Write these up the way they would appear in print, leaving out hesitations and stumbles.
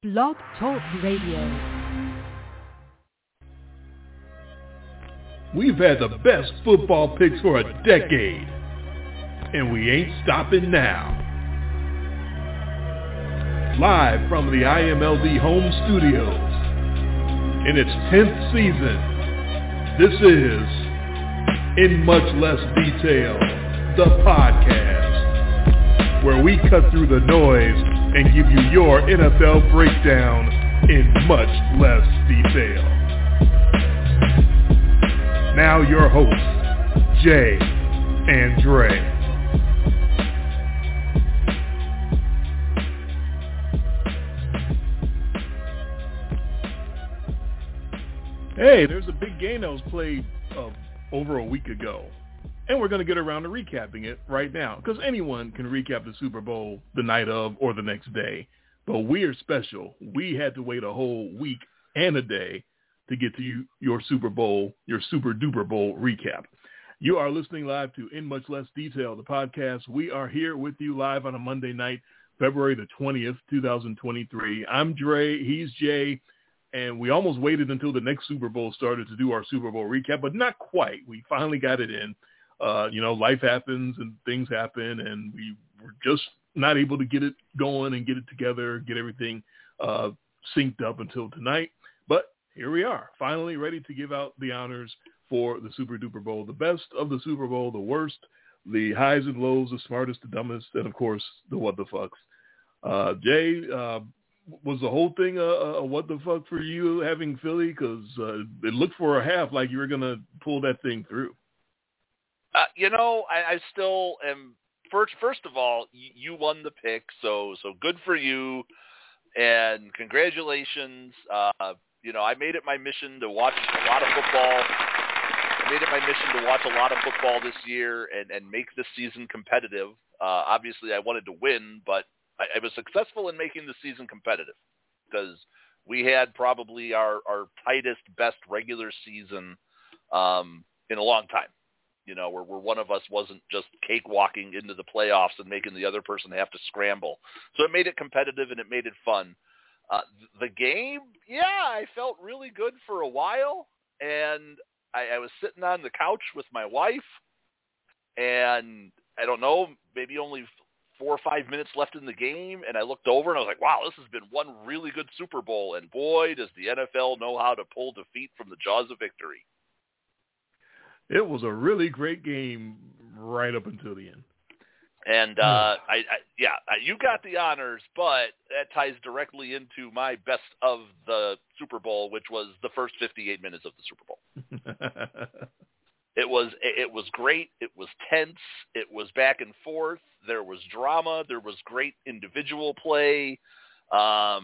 Blog Talk Radio. We've had the best football picks for a decade, and we ain't stopping now. Live from the IMLD home studios, in its 10th season, this is In Much Less Detail, the podcast, where we cut through the noise and give you your NFL breakdown in much less detail. Now your hosts, Jay and Dre. Hey, there's a big game that was played over a week ago, and we're going to get around to recapping it right now, because anyone can recap the Super Bowl the night of or the next day, but we are special. We had to wait a whole week and a day to get to your Super Bowl, your Super Duper Bowl recap. You are listening live to In Much Less Detail, the podcast. We are here with you live on a Monday night, February the 20th, 2023. I'm Dre, he's Jay, and we almost waited until the next Super Bowl started to do our Super Bowl recap, but not quite. We finally got it in. Life happens and things happen, and we were just not able to get it going and get it together, get everything synced up until tonight. But here we are, finally ready to give out the honors for the Super Duper Bowl, the best of the Super Bowl, the worst, the highs and lows, the smartest, the dumbest, and, of course, the what the fucks. Jay, was the whole thing a what the fuck for you having Philly? Because it looked for a half like you were going to pull that thing through. I still am. First of all, you won the pick, so good for you, and congratulations. I made it my mission to watch a lot of football. I made it my mission to watch a lot of football this year and make this season competitive. Obviously, I wanted to win, but I was successful in making the season competitive because we had probably our tightest, best regular season in a long time. Where one of us wasn't just cakewalking into the playoffs and making the other person have to scramble. So it made it competitive and it made it fun. The game, I felt really good for a while. And I was sitting on the couch with my wife, and I don't know, maybe only 4 or 5 minutes left in the game. And I looked over and I was like, wow, this has been one really good Super Bowl. And boy, does the NFL know how to pull defeat from the jaws of victory. It was a really great game right up until the end. And you got the honors, but that ties directly into my best of the Super Bowl, which was the first 58 minutes of the Super Bowl. It was great. It was tense. It was back and forth. There was drama. There was great individual play. For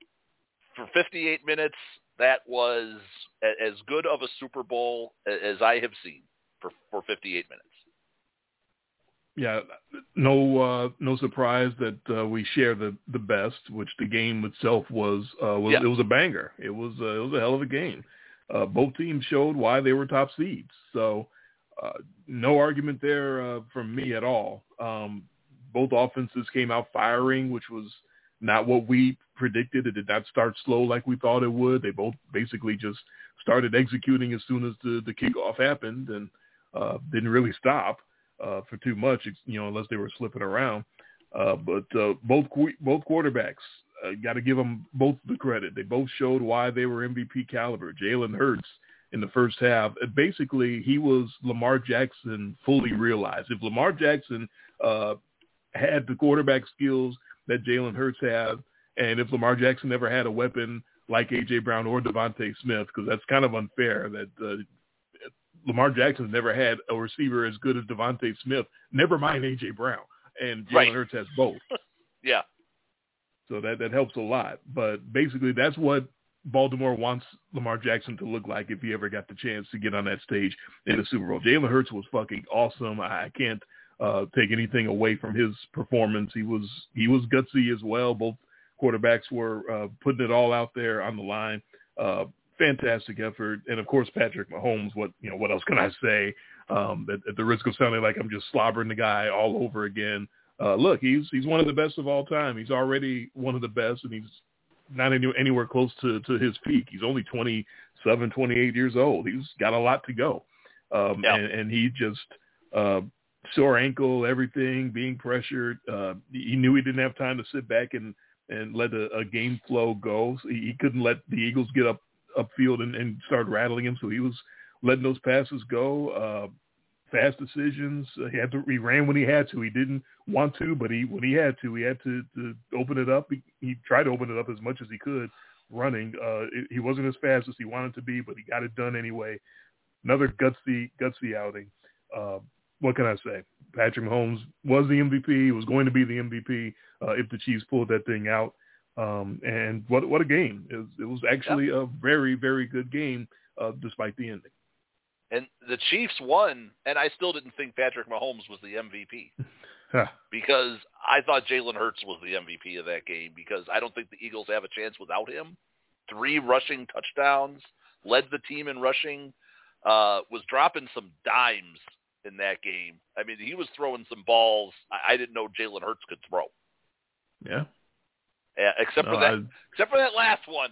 58 minutes, that was as good of a Super Bowl as I have seen for 58 minutes. Yeah, no surprise that we share the best, which the game itself was. It was a banger. It was a hell of a game. Both teams showed why they were top seeds. So no argument there from me at all. Both offenses came out firing, which was not what we predicted. It did not start slow like we thought it would. They both basically just started executing as soon as the kickoff happened and didn't really stop for too much, unless they were slipping around. But both quarterbacks, got to give them both the credit. They both showed why they were MVP caliber. Jalen Hurts in the first half, basically he was Lamar Jackson fully realized. If Lamar Jackson had the quarterback skills that Jalen Hurts had, and if Lamar Jackson never had a weapon like A.J. Brown or Devontae Smith, because that's kind of unfair that Lamar Jackson never had a receiver as good as Devontae Smith, never mind A.J. Brown, and Jalen Hurts has both. Yeah. So that helps a lot. But basically that's what Baltimore wants Lamar Jackson to look like if he ever got the chance to get on that stage in the Super Bowl. Jalen Hurts was fucking awesome. I can't take anything away from his performance. He was gutsy as well. Both quarterbacks were putting it all out there on the line. Fantastic effort. And of course, Patrick Mahomes, what else can I say? At the risk of sounding like I'm just slobbering the guy all over again. Look, he's one of the best of all time. He's already one of the best, and he's not anywhere close to his peak. He's only 27, 28 years old. He's got a lot to go. And he just sore ankle, everything, being pressured. He knew he didn't have time to sit back and let a game flow go. So he couldn't let the Eagles get upfield and start rattling him. So he was letting those passes go. Fast decisions. He ran when he had to. He didn't want to, but when he had to open it up. He tried to open it up as much as he could running. He wasn't as fast as he wanted to be, but he got it done anyway. Another gutsy outing. What can I say? Patrick Mahomes was the MVP. He was going to be the MVP if the Chiefs pulled that thing out. And what a game. It was actually a very, very good game despite the ending. And the Chiefs won, and I still didn't think Patrick Mahomes was the MVP because I thought Jalen Hurts was the MVP of that game because I don't think the Eagles have a chance without him. 3 rushing touchdowns, led the team in rushing, was dropping some dimes in that game. I mean, he was throwing some balls I didn't know Jalen Hurts could throw. Yeah. Except for that last one.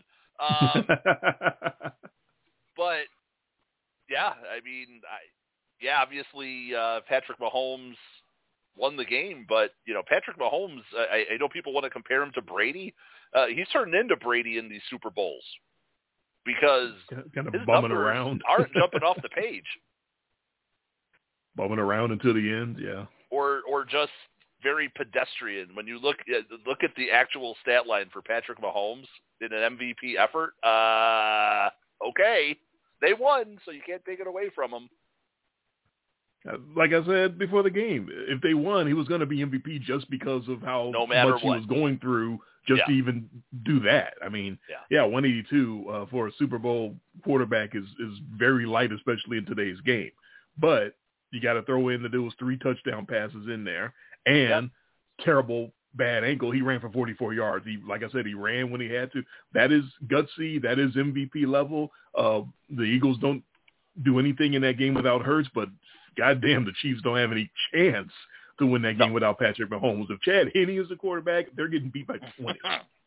But yeah, I mean, obviously Patrick Mahomes won the game, but Patrick Mahomes, I know people want to compare him to Brady. He's turned into Brady in these Super Bowls because kind of his bumming numbers around, aren't jumping off the page, bumming around until the end, yeah, or just very pedestrian. When you look at the actual stat line for Patrick Mahomes in an MVP effort, okay. They won, so you can't take it away from them. Like I said before the game, if they won, he was going to be MVP just because of how much he was going through just to even do that. I mean, 182 for a Super Bowl quarterback is very light, especially in today's game. But you got to throw in that there was 3 touchdown passes in there and terrible bad ankle. He ran for 44 yards. Like I said, he ran when he had to. That is gutsy. That is MVP level. The Eagles don't do anything in that game without Hurts, but goddamn, the Chiefs don't have any chance to win that game without Patrick Mahomes. If Chad Henne is the quarterback, they're getting beat by 20.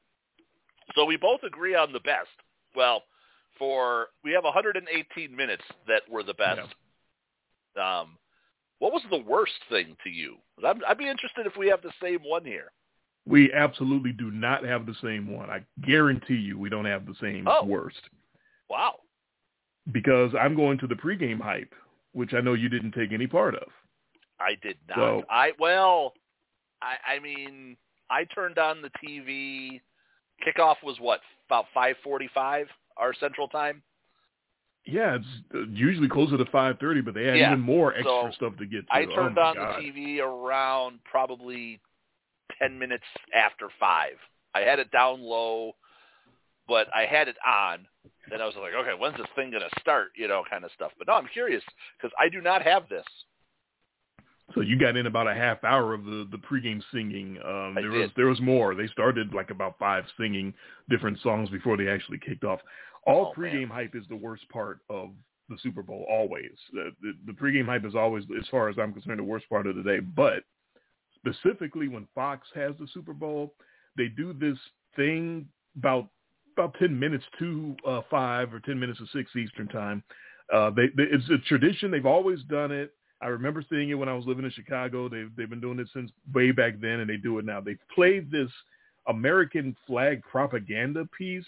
So we both agree on the best. Well, we have 118 minutes that were the best. Yeah. What was the worst thing to you? I'd be interested if we have the same one here. We absolutely do not have the same one. I guarantee you we don't have the same worst. Wow. Because I'm going to the pregame hype, which I know you didn't take any part of. I did not. So, I mean, I turned on the TV. Kickoff was about 5:45 our Central Time? Yeah, it's usually closer to 5:30, but they had even more extra stuff to get to. I turned on the TV around probably 10 minutes after 5. I had it down low, but I had it on. Then I was like, okay, when's this thing going to start, kind of stuff. But no, I'm curious because I do not have this. So you got in about a half hour of the pregame singing. There was more. They started like about 5 singing different songs before they actually kicked off. All pregame hype is the worst part of the Super Bowl, always. The pregame hype is always, as far as I'm concerned, the worst part of the day. But specifically when Fox has the Super Bowl, they do this thing about 10 minutes to 5 or 10 minutes to 6 Eastern time. It's a tradition. They've always done it. I remember seeing it when I was living in Chicago. They've been doing it since way back then, and they do it now. They played this American flag propaganda piece,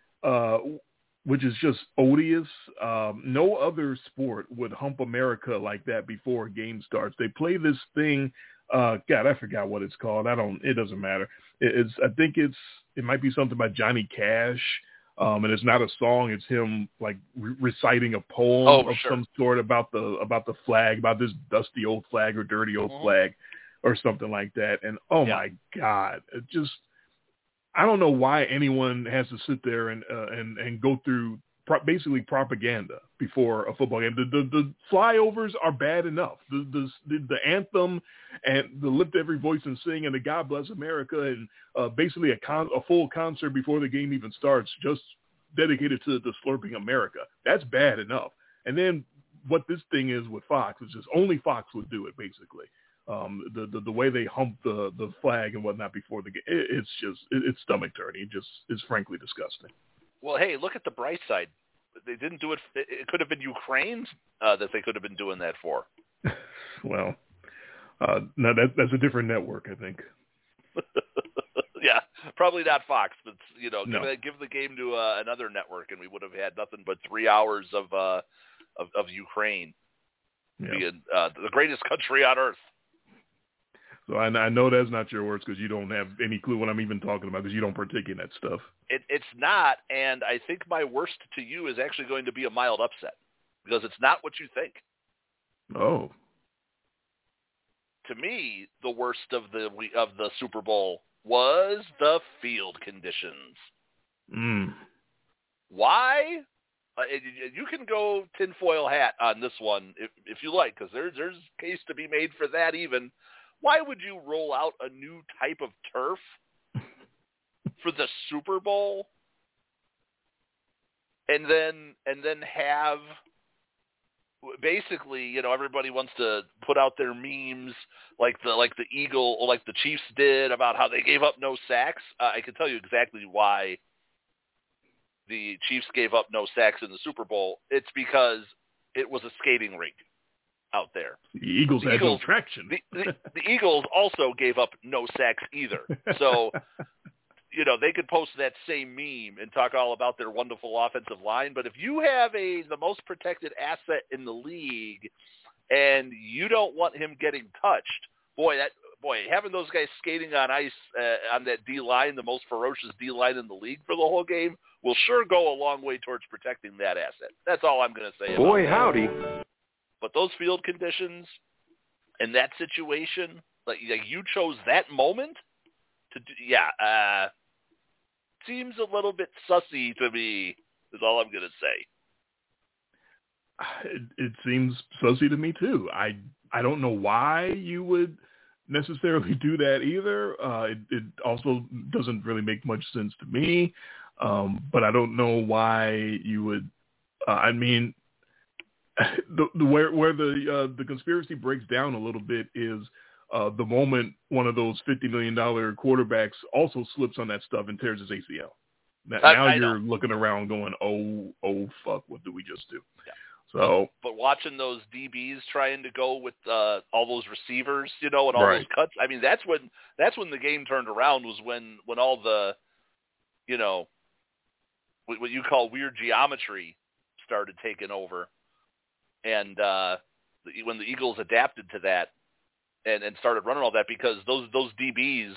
which is just odious. No other sport would hump America like that before a game starts. They play this thing. God, I forgot what it's called. It doesn't matter. I think it might be something by Johnny Cash. And it's not a song. It's him like reciting a poem of some sort about the flag, about this dusty old flag or dirty old flag or something like that. And my God, it just, I don't know why anyone has to sit there and go through basically propaganda before a football game. The flyovers are bad enough. The anthem and the lift every voice and sing and the God Bless America and basically a full concert before the game even starts, just dedicated to the slurping America. That's bad enough. And then what this thing is with Fox is just only Fox would do it basically. The way they hump the flag and whatnot before the game, it's stomach turning. It's frankly disgusting. Well, hey, look at the bright side. They didn't do it. It could have been Ukraine that they could have been doing that for. Well, no, that's a different network, I think. Yeah, probably not Fox, but no. give the game to another network, and we would have had nothing but 3 hours of Ukraine being the greatest country on earth. So I know that's not your words because you don't have any clue what I'm even talking about because you don't partake in that stuff. It's not, and I think my worst to you is actually going to be a mild upset because it's not what you think. Oh. To me, the worst of the Super Bowl was the field conditions. Why? You can go tinfoil hat on this one if you like, because there's a case to be made for that even. Why would you roll out a new type of turf for the Super Bowl and then have basically, everybody wants to put out their memes like the Eagle or like the Chiefs did about how they gave up no sacks. I can tell you exactly why the Chiefs gave up no sacks in the Super Bowl. It's because it was a skating rink out there. The Eagles had no traction. The Eagles also gave up no sacks either. So, they could post that same meme and talk all about their wonderful offensive line. But if you have the most protected asset in the league and you don't want him getting touched, having those guys skating on ice on that D-line, the most ferocious D-line in the league for the whole game, will sure go a long way towards protecting that asset. That's all I'm going to say about that. Howdy. But those field conditions and that situation, like you chose that moment to do, seems a little bit sussy to me, is all I'm going to say. It seems sussy to me, too. I don't know why you would necessarily do that either. It also doesn't really make much sense to me, but I don't know why you would. Where the conspiracy breaks down a little bit is the moment one of those $50 million quarterbacks also slips on that stuff and tears his ACL. Now you're looking around going, oh, fuck, what did we just do? Yeah. So, but watching those DBs trying to go with all those receivers, and all those cuts, that's when the game turned around, was when all the, what you call weird geometry started taking over. And when the Eagles adapted to that and started running all that, because those DBs,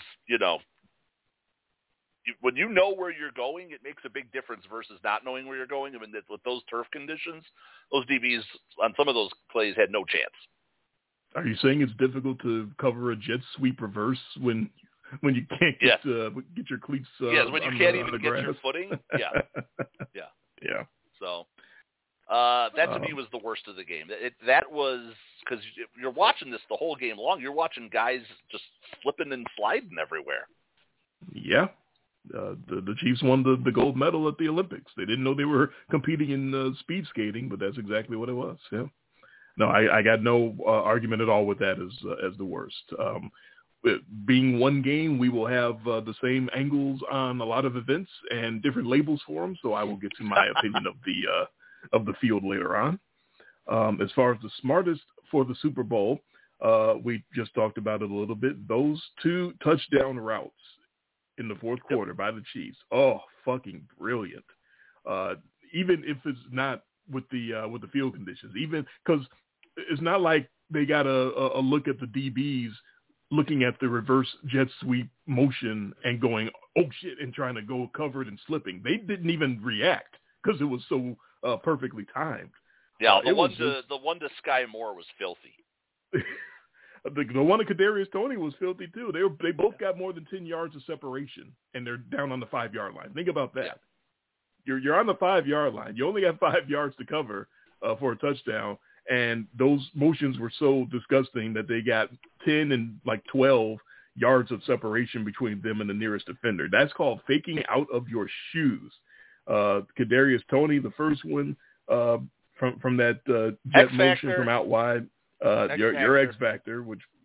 when you know where you're going, it makes a big difference versus not knowing where you're going. With those turf conditions, those DBs on some of those plays had no chance. Are you saying it's difficult to cover a jet sweep reverse when you can't get your cleats? Yes, when you can't even get your footing. Yeah. Yeah. So. That to me was the worst of the game. That was because you're watching this the whole game long. You're watching guys just flipping and sliding everywhere. Yeah. The Chiefs won the gold medal at the Olympics. They didn't know they were competing in speed skating, but that's exactly what it was. Yeah. No, I got no argument at all with that as the worst. Being one game, we will have the same angles on a lot of events and different labels for them, so I will get to my opinion of the field later on. As far as the smartest for the Super Bowl, we just talked about it a little bit. Those 2 touchdown routes in the fourth quarter by the Chiefs. Oh, fucking brilliant. Even if it's not with the field conditions, even because it's not like they got a look at the DBs looking at the reverse jet sweep motion and going, oh shit, and trying to go covered and slipping. They didn't even react because it was so perfectly timed. Yeah, the one to Sky Moore was filthy. The one to Kadarius Toney was filthy too. They both got more than 10 yards of separation, and they're down on the 5-yard line. Think about that. Yeah. You're on the 5-yard line. You only have 5 yards to cover for a touchdown, and those motions were so disgusting that they got 10 and 12 yards of separation between them and the nearest defender. That's called faking out of your shoes. Kadarius Toney, the first one from that jet motion from out wide, your X Factor, which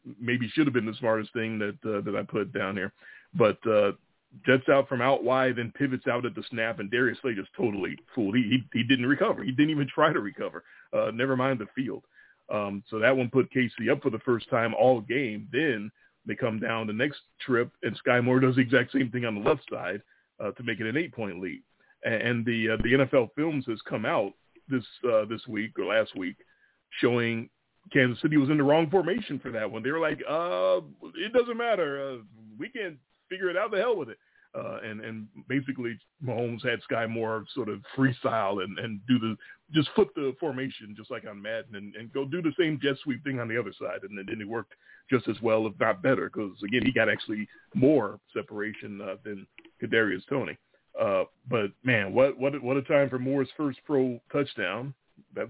maybe should have been the smartest thing that I put down here. But jets out from out wide, then pivots out at the snap, and Darius Slay just totally fooled. He didn't recover. He didn't even try to recover. Never mind the field. So that one put KC up for the first time all game. Then they come down the next trip, and Sky Moore does the exact same thing on the left side to make it an 8-point lead. And the NFL Films has come out this week or last week showing Kansas City was in the wrong formation for that one. They were like, it doesn't matter. We can't figure it out. The hell with it. And basically Mahomes had Sky Moore sort of freestyle and just flip the formation just like on Madden and go do the same jet sweep thing on the other side. And then it worked just as well, if not better, because, again, he got actually more separation than Kadarius Toney. But, man, what a time for Moore's first pro touchdown. That's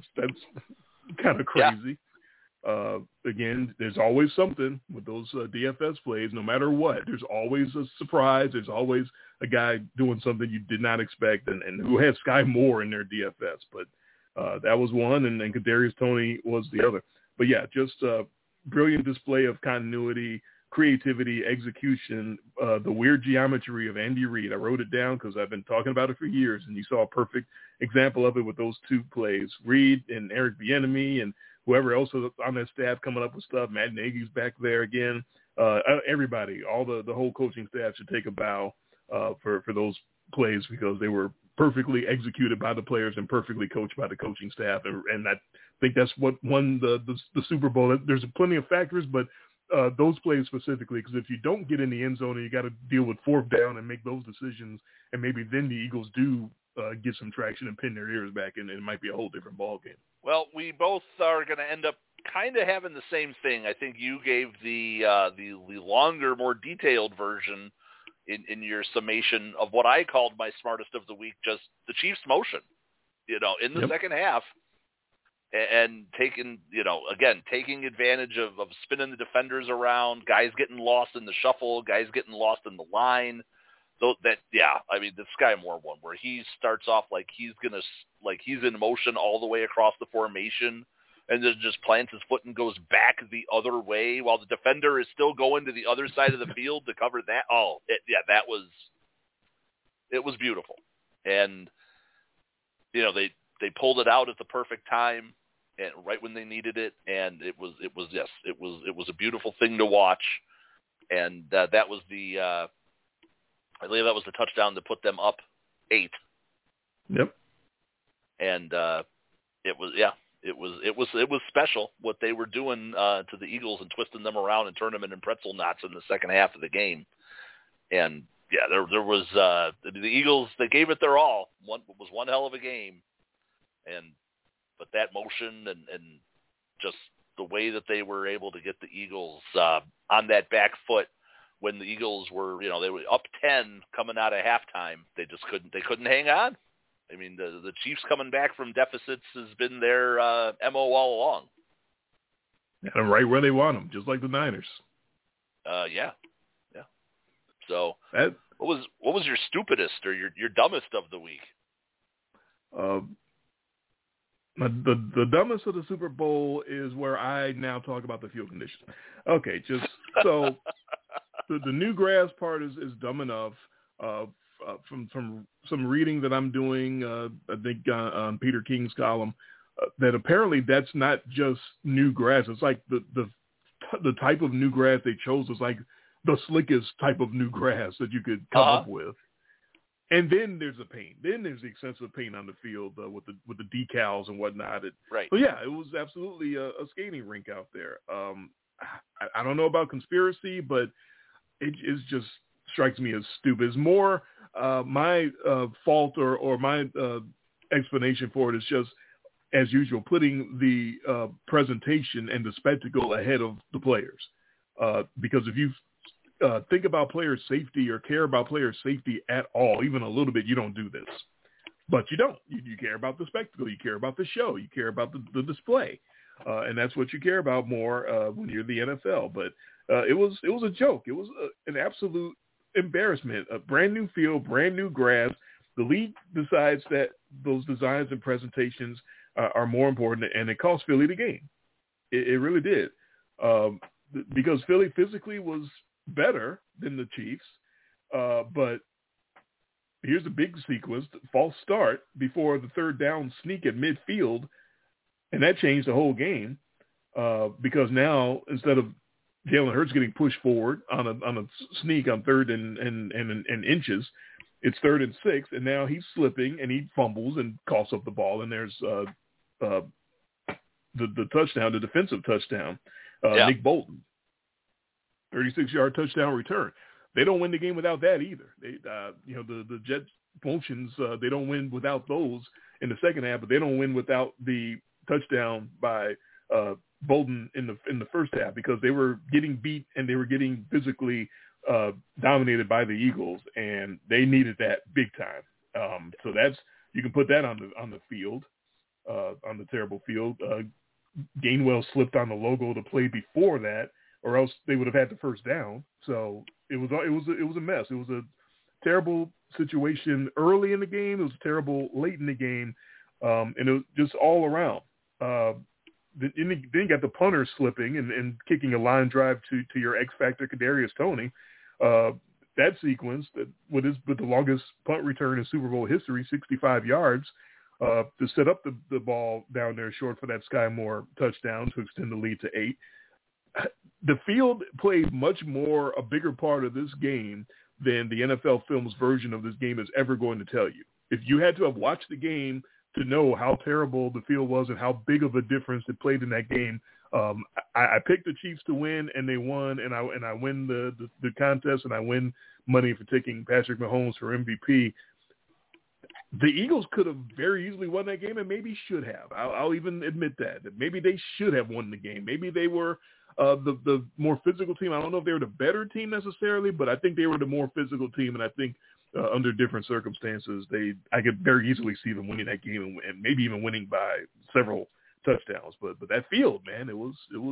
kind of crazy. Yeah. Again, there's always something with those DFS plays. No matter what, there's always a surprise. There's always a guy doing something you did not expect, and who had Sky Moore in their DFS. But that was one, and Kadarius Toney was the other. But, yeah, just brilliant display of continuity, creativity, execution, the weird geometry of Andy Reid. I wrote it down because I've been talking about it for years, and you saw a perfect example of it with those two plays. Reid and Eric Bieniemy and whoever else was on that staff coming up with stuff. Matt Nagy's back there again. Everybody, all the whole coaching staff should take a bow for those plays, because they were perfectly executed by the players and perfectly coached by the coaching staff. And I think that's what won the Super Bowl. There's plenty of factors, but those plays specifically, because if you don't get in the end zone and you got to deal with fourth down and make those decisions, and maybe then the Eagles do get some traction and pin their ears back, and it might be a whole different ball game. Well, we both are going to end up kind of having the same thing. I think you gave the longer, more detailed version in your summation of what I called my smartest of the week, just the Chiefs' motion, in the second half, and taking advantage of spinning the defenders around, guys getting lost in the shuffle, guys getting lost in the line. So the Sky Moore one, where he starts off like he's in motion all the way across the formation, and then just plants his foot and goes back the other way while the defender is still going to the other side of the field to cover that. It was beautiful. And, they pulled it out at the perfect time and right when they needed it. And it was a beautiful thing to watch. And that was I believe that was the touchdown to put them up 8. Yep. And it was special what they were doing to the Eagles and twisting them around and turning them into pretzel knots in the second half of the game. And there was the Eagles. They gave it their all. It was one hell of a game. But that motion and just the way that they were able to get the Eagles on that back foot. When the Eagles were, they were up 10 coming out of halftime, they couldn't hang on. I mean, the Chiefs coming back from deficits has been their MO all along. And right where they want them, just like the Niners. Yeah. So, what was your stupidest or your dumbest of the week? The dumbest of the Super Bowl is where I now talk about the field conditions. Okay, just so. The new grass part is dumb enough. From some reading that I'm doing, I think on Peter King's column, that apparently that's not just new grass. It's like the type of new grass they chose was like the slickest type of new grass that you could come up with. And then there's the paint. Then there's the extensive paint on the field with the decals and whatnot. Right. So yeah, it was absolutely a skating rink out there. I don't know about conspiracy, but it just strikes me as stupid. It's more my fault or my explanation for it is just, as usual, putting the presentation and the spectacle ahead of the players. Because if you think about player safety or care about player safety at all, even a little bit, you don't do this. But you don't. You care about the spectacle. You care about the show. You care about the display. And that's what you care about more when you're the NFL. But it was a joke. It was an absolute embarrassment. A brand new field, brand new grass. The league decides that those designs and presentations are more important, and it cost Philly the game. It really did. because Philly physically was better than the Chiefs, but here's a big sequence, false start before the third down sneak at midfield, and that changed the whole game because now instead of Jalen Hurts getting pushed forward on a sneak on third and inches, it's 3rd and 6, and now he's slipping and he fumbles and coughs up the ball, and there's the touchdown, the defensive touchdown, Nick Bolton, 36-yard touchdown return. They don't win the game without that either. They, the Jets motions, they don't win without those in the second half, but they don't win without the touchdown by Bolton in the first half because they were getting beat and they were getting physically dominated by the Eagles, and they needed that big time. So that's, you can put that on the field, on the terrible field. Gainwell slipped on the logo to play before that, or else they would have had the first down. So it was a mess. It was a terrible situation early in the game. It was terrible late in the game, and it was just all around. Then you got the punter slipping and kicking a line drive to your X factor Kadarius Toney. That sequence with the longest punt return in Super Bowl history, 65 yards, to set up the ball down there short for that Sky Moore touchdown to extend the lead to 8. The field played much more a bigger part of this game than the NFL Films version of this game is ever going to tell you. If you had to have watched the game to know how terrible the field was and how big of a difference it played in that game, I picked the Chiefs to win, and they won, and I win the contest, and I win money for taking Patrick Mahomes for MVP. The Eagles could have very easily won that game, and maybe should have. I'll even admit that maybe they should have won the game. Maybe they were the more physical team. I don't know if they were the better team necessarily, but I think they were the more physical team, and I think under different circumstances, I could very easily see them winning that game and maybe even winning by several touchdowns. But that field, man, it was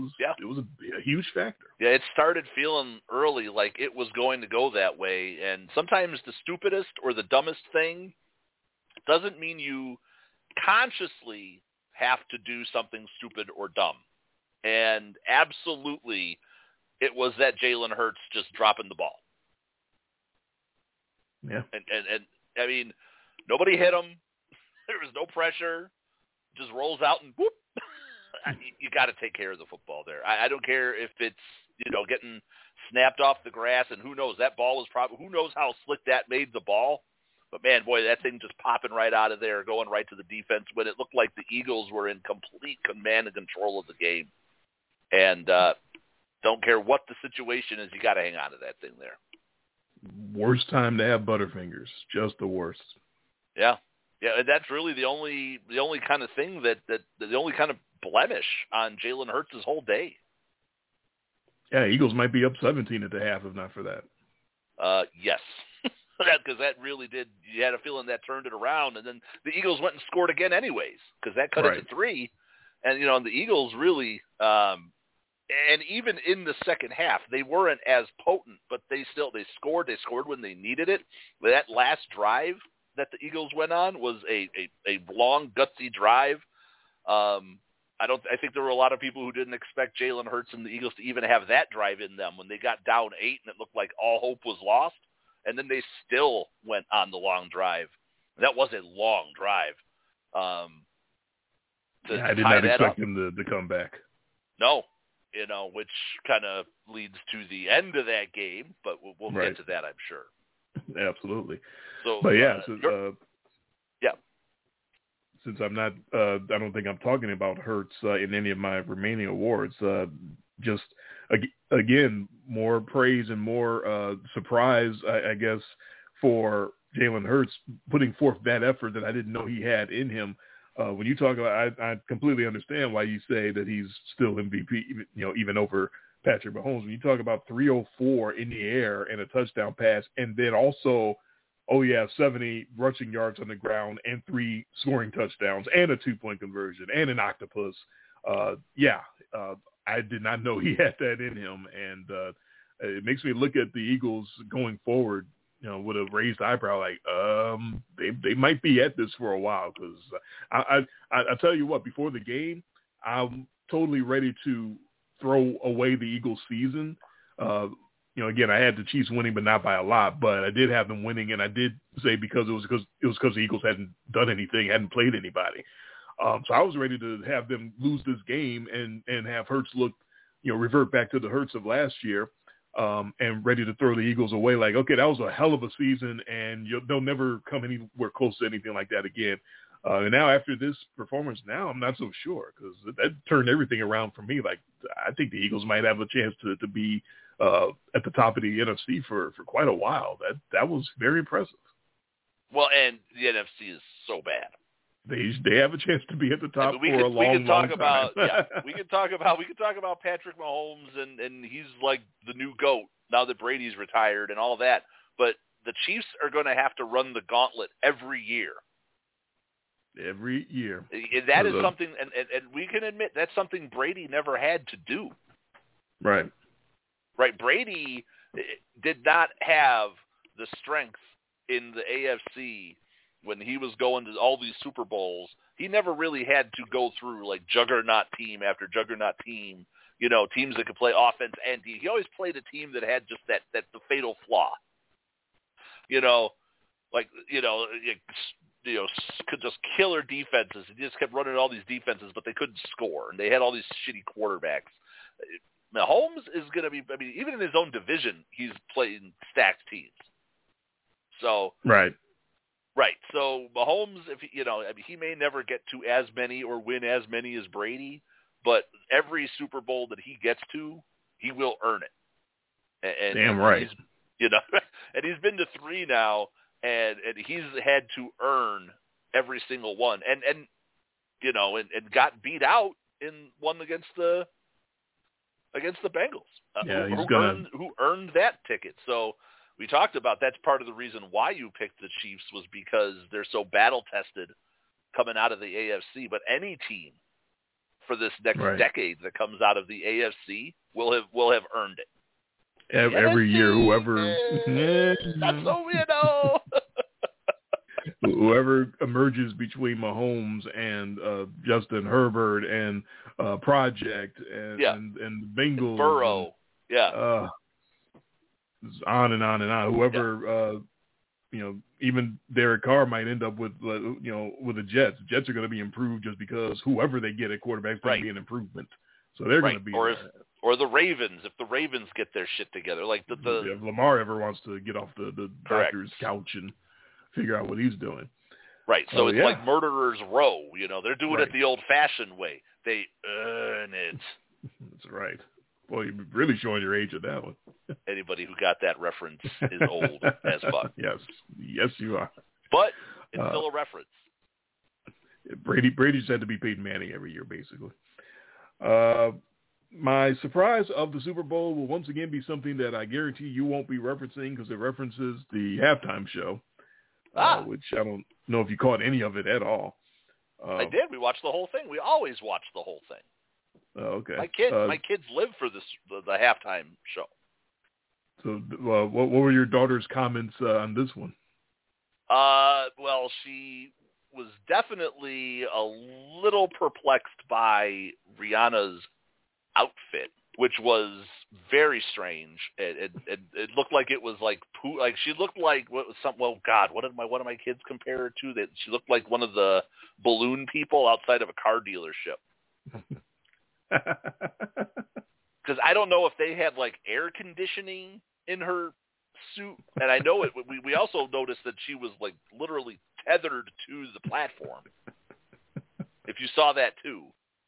a huge factor. Yeah, it started feeling early like it was going to go that way, and sometimes the stupidest or the dumbest thing doesn't mean you consciously have to do something stupid or dumb. And absolutely, it was that Jalen Hurts just dropping the ball. Yeah. And I mean, nobody hit him. There was no pressure. Just rolls out and whoop. You got to take care of the football there. I don't care if it's, getting snapped off the grass, and who knows, that ball was probably, who knows how slick that made the ball. But, man, boy, that thing just popping right out of there, going right to the defense when it looked like the Eagles were in complete command and control of the game. And don't care what the situation is, you got to hang on to that thing there. Worst time to have Butterfingers, just the worst. Yeah, and that's really the only kind of thing that the only kind of blemish on Jalen Hurts' whole day. Yeah, Eagles might be up 17 at the half if not for that. Yes. Because that really did. You had a feeling that turned it around, and then the Eagles went and scored again anyways, because that cut it to 3. And the Eagles really, and even in the second half, they weren't as potent, but they scored. They scored when they needed it. That last drive that the Eagles went on was a long, gutsy drive. I think there were a lot of people who didn't expect Jalen Hurts and the Eagles to even have that drive in them when they got down 8 and it looked like all hope was lost. And then they still went on the long drive. That was a long drive. I did not expect him to come back. No, which kind of leads to the end of that game, but we'll get to that, I'm sure. Absolutely. So, but yeah, since I'm not, I don't think I'm talking about Hurts in any of my remaining awards. Just again, more praise and more surprise, I guess, for Jalen Hurts putting forth that effort that I didn't know he had in him. When you talk about, I completely understand why you say that he's still MVP, even over Patrick Mahomes. When you talk about 304 in the air and a touchdown pass, and then also, 70 rushing yards on the ground and 3 scoring touchdowns and a 2-point conversion and an octopus. I did not know he had that in him, and it makes me look at the Eagles going forward, with a raised eyebrow, like they might be at this for a while. Because I tell you what, before the game, I'm totally ready to throw away the Eagles season. Again, I had the Chiefs winning, but not by a lot. But I did have them winning, and I did say because the Eagles hadn't done anything, hadn't played anybody. So I was ready to have them lose this game and have Hurts look, revert back to the Hurts of last year, and ready to throw the Eagles away. Like, okay, that was a hell of a season, and they'll never come anywhere close to anything like that again. And now after this performance, now I'm not so sure because that turned everything around for me. Like, I think the Eagles might have a chance to be at the top of the NFC for quite a while. That was very impressive. Well, and the NFC is so bad. They have a chance to be at the top for a long time. We could talk about Patrick Mahomes and he's like the new GOAT now that Brady's retired and all that. But the Chiefs are going to have to run the gauntlet every year. Every year. That is something, and we can admit that's something Brady never had to do. Right. Right. Brady did not have the strength in the AFC when he was going to all these Super Bowls. He never really had to go through like juggernaut team after juggernaut team, teams that could play offense and defense. He always played a team that had just the fatal flaw. Could just killer defenses. He just kept running all these defenses, but they couldn't score, and they had all these shitty quarterbacks. Mahomes is going to be, even in his own division, he's playing stacked teams. So right. So Mahomes, he may never get to as many or win as many as Brady, but every Super Bowl that he gets to, he will earn it. And damn right. And he's been to 3 now, and he's had to earn every single one, and got beat out in one against the Bengals, who earned that ticket. So we talked about that's part of the reason why you picked the Chiefs was because they're so battle tested coming out of the AFC. But any team for this next decade that comes out of the AFC will have earned it. Every year, whoever that's so whoever emerges between Mahomes and Justin Herbert and Project and the Bengals, Burrow, on and on and on. Whoever, even Derek Carr might end up with the Jets. The Jets are going to be improved just because whoever they get at quarterback is going to be an improvement. So they're going to be. Or the Ravens, if the Ravens get their shit together, like if Lamar ever wants to get off the doctor's couch and figure out what he's doing. Right. So it's like Murderer's Row. They're doing it the old-fashioned way. They earn it. That's right. Well, you're really showing your age at that one. Anybody who got that reference is old as fuck. Yes, you are. But it's still a reference. Brady said to be Peyton Manning every year, basically. My surprise of the Super Bowl will once again be something that I guarantee you won't be referencing because it references the halftime show, which I don't know if you caught any of it at all. I did. We watched the whole thing. We always watch the whole thing. Okay. My kids live for the halftime show. So, what were your daughter's comments on this one? Well, she was definitely a little perplexed by Rihanna's outfit, which was very strange. It looked like it was like poo. Like she looked like what was some. Well, God, what did my kids compare her to? That she looked like one of the balloon people outside of a car dealership. Because I don't know if they had like air conditioning in her suit, and I know it. We also noticed that she was like literally tethered to the platform. If you saw that too.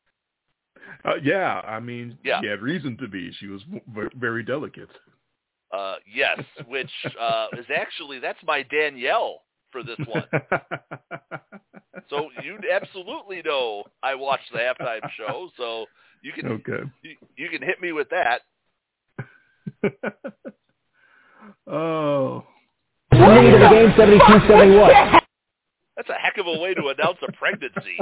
She had reason to be. She was very delicate. Yes, which is actually, that's my Danielle for this one. So you absolutely know I watched the halftime show, so you can you can hit me with that. Oh. Winning to the game 72-71. That's a heck of a way to announce a pregnancy.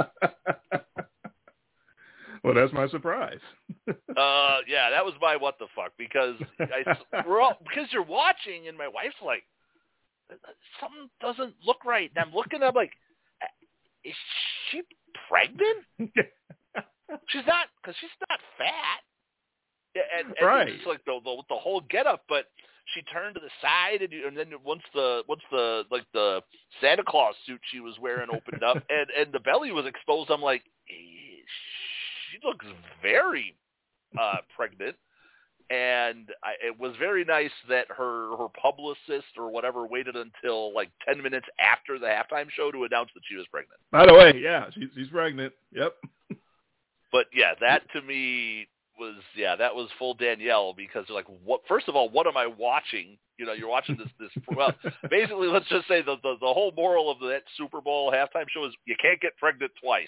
Well, that's my surprise. Yeah, that was my what the fuck, because because you're watching and my wife's like, something doesn't look right. And I'm looking, I'm like, is she pregnant? She's not, because she's not fat. and right. it's like the whole getup, but she turned to the side, and then once the Santa Claus suit she was wearing opened up, and the belly was exposed, I'm like, she looks very pregnant. And it was very nice that her publicist or whatever waited until like 10 minutes after the halftime show to announce that she was pregnant. By the way, yeah, she's pregnant. Yep. But yeah, that to me was that was full Danielle, because like, what? First of all, what am I watching? You know, you're watching this. Well, basically, let's just say the whole moral of that Super Bowl halftime show is you can't get pregnant twice.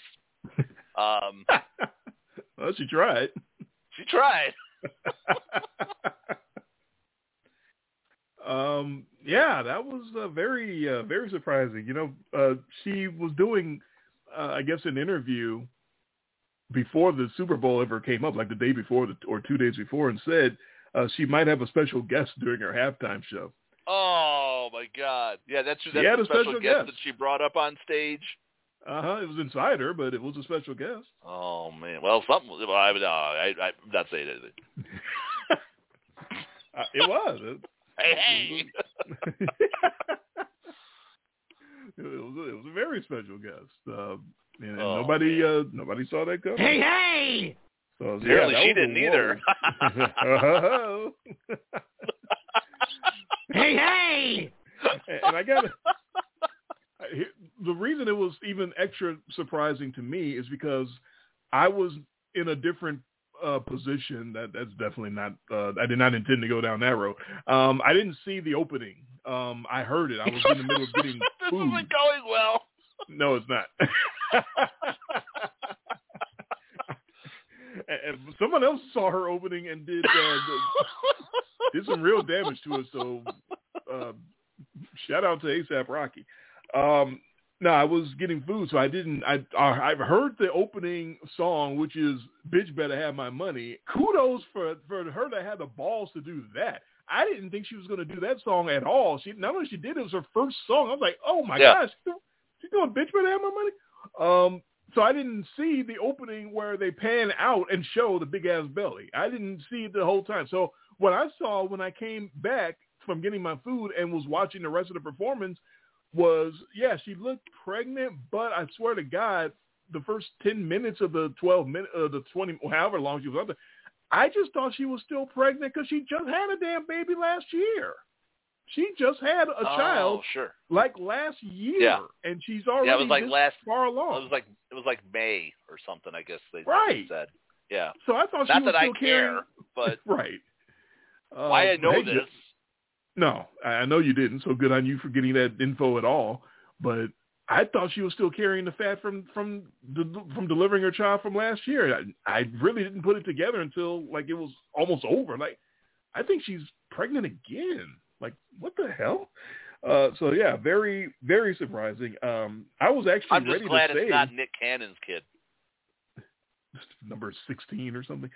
Well, she tried. She tried. Yeah, that was very very surprising. You know, she was doing, I guess, an interview before the Super Bowl ever came up, like the day before or 2 days before, and said she might have a special guest during her halftime show. Oh my God! Yeah, that's she had a special guest that she brought up on stage. It was inside her, but it was a special guest. Oh man! Well, something. Well, I'm not saying anything. It was. Hey. It was a very special guest, and nobody saw that coming. Hey! So, apparently she didn't either. Hey! And I got the reason it was even extra surprising to me is because I was in a different position. That's definitely not. I did not intend to go down that road. I didn't see the opening. I heard it. I was in the middle of getting food. This isn't going well. No, it's not. And someone else saw her opening and did some real damage to it. So shout out to A$AP Rocky. No, I was getting food, so I didn't. I've heard the opening song, which is "Bitch Better Have My Money." Kudos for her to have the balls to do that. I didn't think she was going to do that song at all. Not only she did it was her first song. I was like, oh my gosh, she's doing "Bitch Better Have My Money." So I didn't see the opening where they pan out and show the big ass belly. I didn't see it the whole time. So what I saw when I came back from getting my food and was watching the rest of the performance was, she looked pregnant, but I swear to God, the first 10 minutes of the 12 minutes, the 20, however long she was up there, I just thought she was still pregnant because she just had a damn baby last year. She just had a child, like last year, and she's already it was like far along. It was like May or something, I guess they said. Yeah. So I thought not she was that still I carrying, care, but right. Why I know this? No, I know you didn't. So good on you for getting that info at all. But I thought she was still carrying the fat from delivering her child from last year. I really didn't put it together until like it was almost over. Like, I think she's pregnant again. Like, what the hell? So yeah, very, very surprising. I was actually I'm just ready glad to say it's not Nick Cannon's kid. Number 16 or something.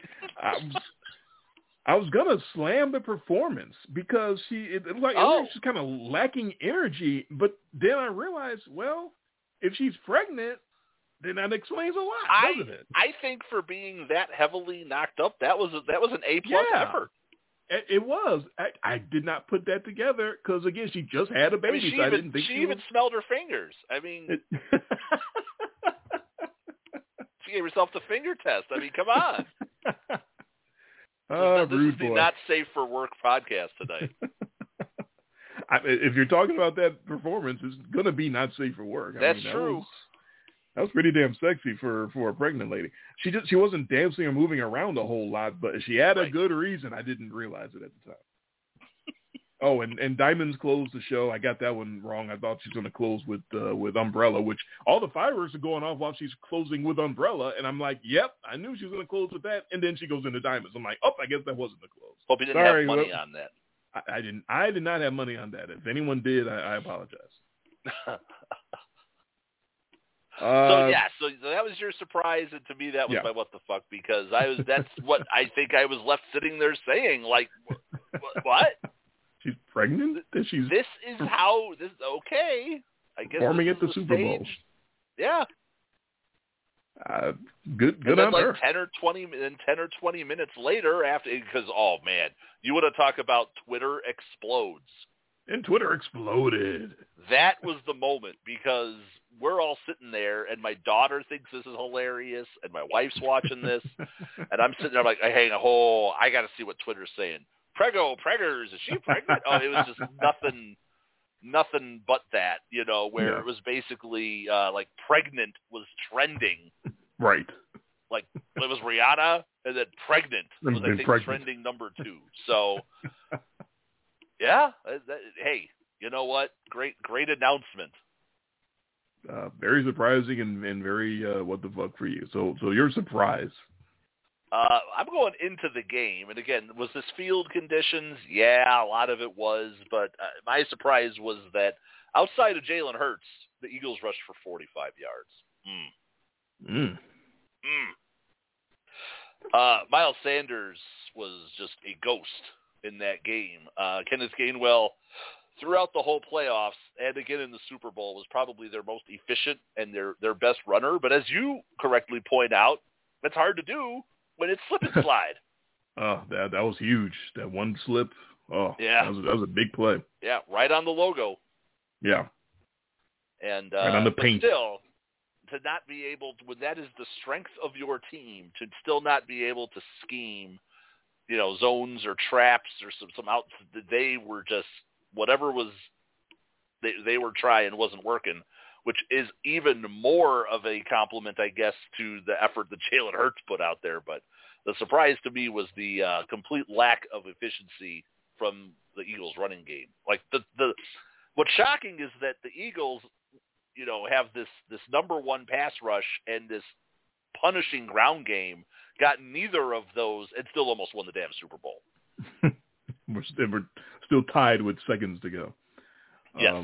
I was gonna slam the performance because it was just kind of lacking energy. But then I realized, well, if she's pregnant, then that explains a lot, doesn't it? I think for being that heavily knocked up, that was an A+ effort. It was. I did not put that together because again, she just had a baby. I mean, so I didn't think she even smelled her fingers. I mean, she gave herself the finger test. I mean, come on. This is the Not Safe for Work podcast tonight. If you're talking about that performance, it's going to be not safe for work. That's true. That was pretty damn sexy for a pregnant lady. She wasn't dancing or moving around a whole lot, but she had a good reason. I didn't realize it at the time. Oh, and Diamonds closed the show. I got that one wrong. I thought she was going to close with Umbrella, which all the fireworks are going off while she's closing with Umbrella. And I'm like, yep, I knew she was going to close with that. And then she goes into Diamonds. I'm like, I guess that wasn't the close. Hope you didn't have money on that. I did not have money on that. If anyone did, I apologize. So that was your surprise, and to me that was my what the fuck, because that's what I think I was left sitting there saying, like, what? She's pregnant? This is how this okay. I guess performing this at the is Super Bowl. Yeah. Good and then on like her. 10 or 20 minutes later, because oh man, you want to talk about Twitter explodes. And Twitter exploded. That was the moment, because we're all sitting there, and my daughter thinks this is hilarious, and my wife's watching this, and I'm sitting there like, hey, I got to see what Twitter's saying. Preggers, is she pregnant? Oh, it was just nothing but that, where it was basically like pregnant was trending. Right. Like it was Rihanna, and then pregnant was, I think, trending number 2. So, yeah, hey, you know what? Great announcement. Very surprising and very what the fuck for you. So you're surprised. I'm going into the game, and again, was this field conditions? Yeah, a lot of it was, but my surprise was that outside of Jalen Hurts, the Eagles rushed for 45 yards. Miles Sanders was just a ghost in that game. Kenneth Gainwell, throughout the whole playoffs and again in the Super Bowl, was probably their most efficient and their best runner. But as you correctly point out, that's hard to do when it's slip and slide. That was huge. That one slip. Oh, yeah, that was a big play. Yeah, right on the logo. Yeah, and right on the paint. But still, to not be able to, when that is the strength of your team, to still not be able to scheme, zones or traps or some out. They were just whatever was they were trying wasn't working, which is even more of a compliment, I guess, to the effort that Jalen Hurts put out there. But the surprise to me was the complete lack of efficiency from the Eagles' running game. Like what's shocking is that the Eagles, have this number one pass rush and this punishing ground game, got neither of those, and still almost won the damn Super Bowl. We're still tied with seconds to go. Yes.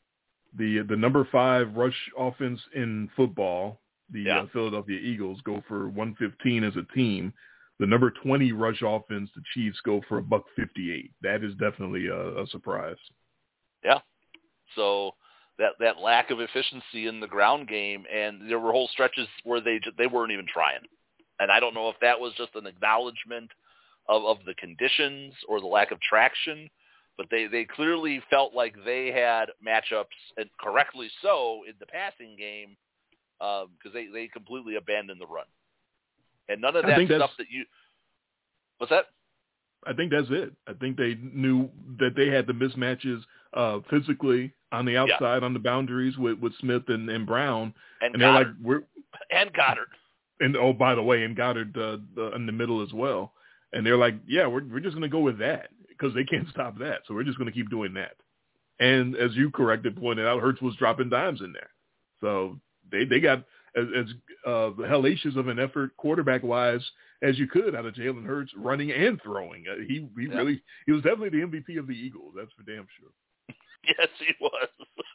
The number 5 rush offense in football, the Philadelphia Eagles, go for 115 as a team. The number 20 rush offense, the Chiefs, go for $158. That is definitely a surprise. Yeah. So that lack of efficiency in the ground game, and there were whole stretches where they weren't even trying. And I don't know if that was just an acknowledgement of the conditions or the lack of traction, but they clearly felt like they had matchups, and correctly so, in the passing game, because they completely abandoned the run. And none of that stuff that you – what's that? I think that's it. I think they knew that they had the mismatches physically on the outside, on the boundaries with Smith and Brown. And they're Goddard. like, and Goddard. And, oh, by the way, and Goddard in the middle as well. And they're like, yeah, we're just going to go with that because they can't stop that. So we're just going to keep doing that. And as you correctly pointed out, Hurts was dropping dimes in there. So they got as hellacious of an effort quarterback-wise as you could out of Jalen Hurts, running and throwing. He was definitely the MVP of the Eagles. That's for damn sure. Yes, he was.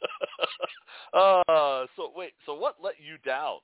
So what let you down?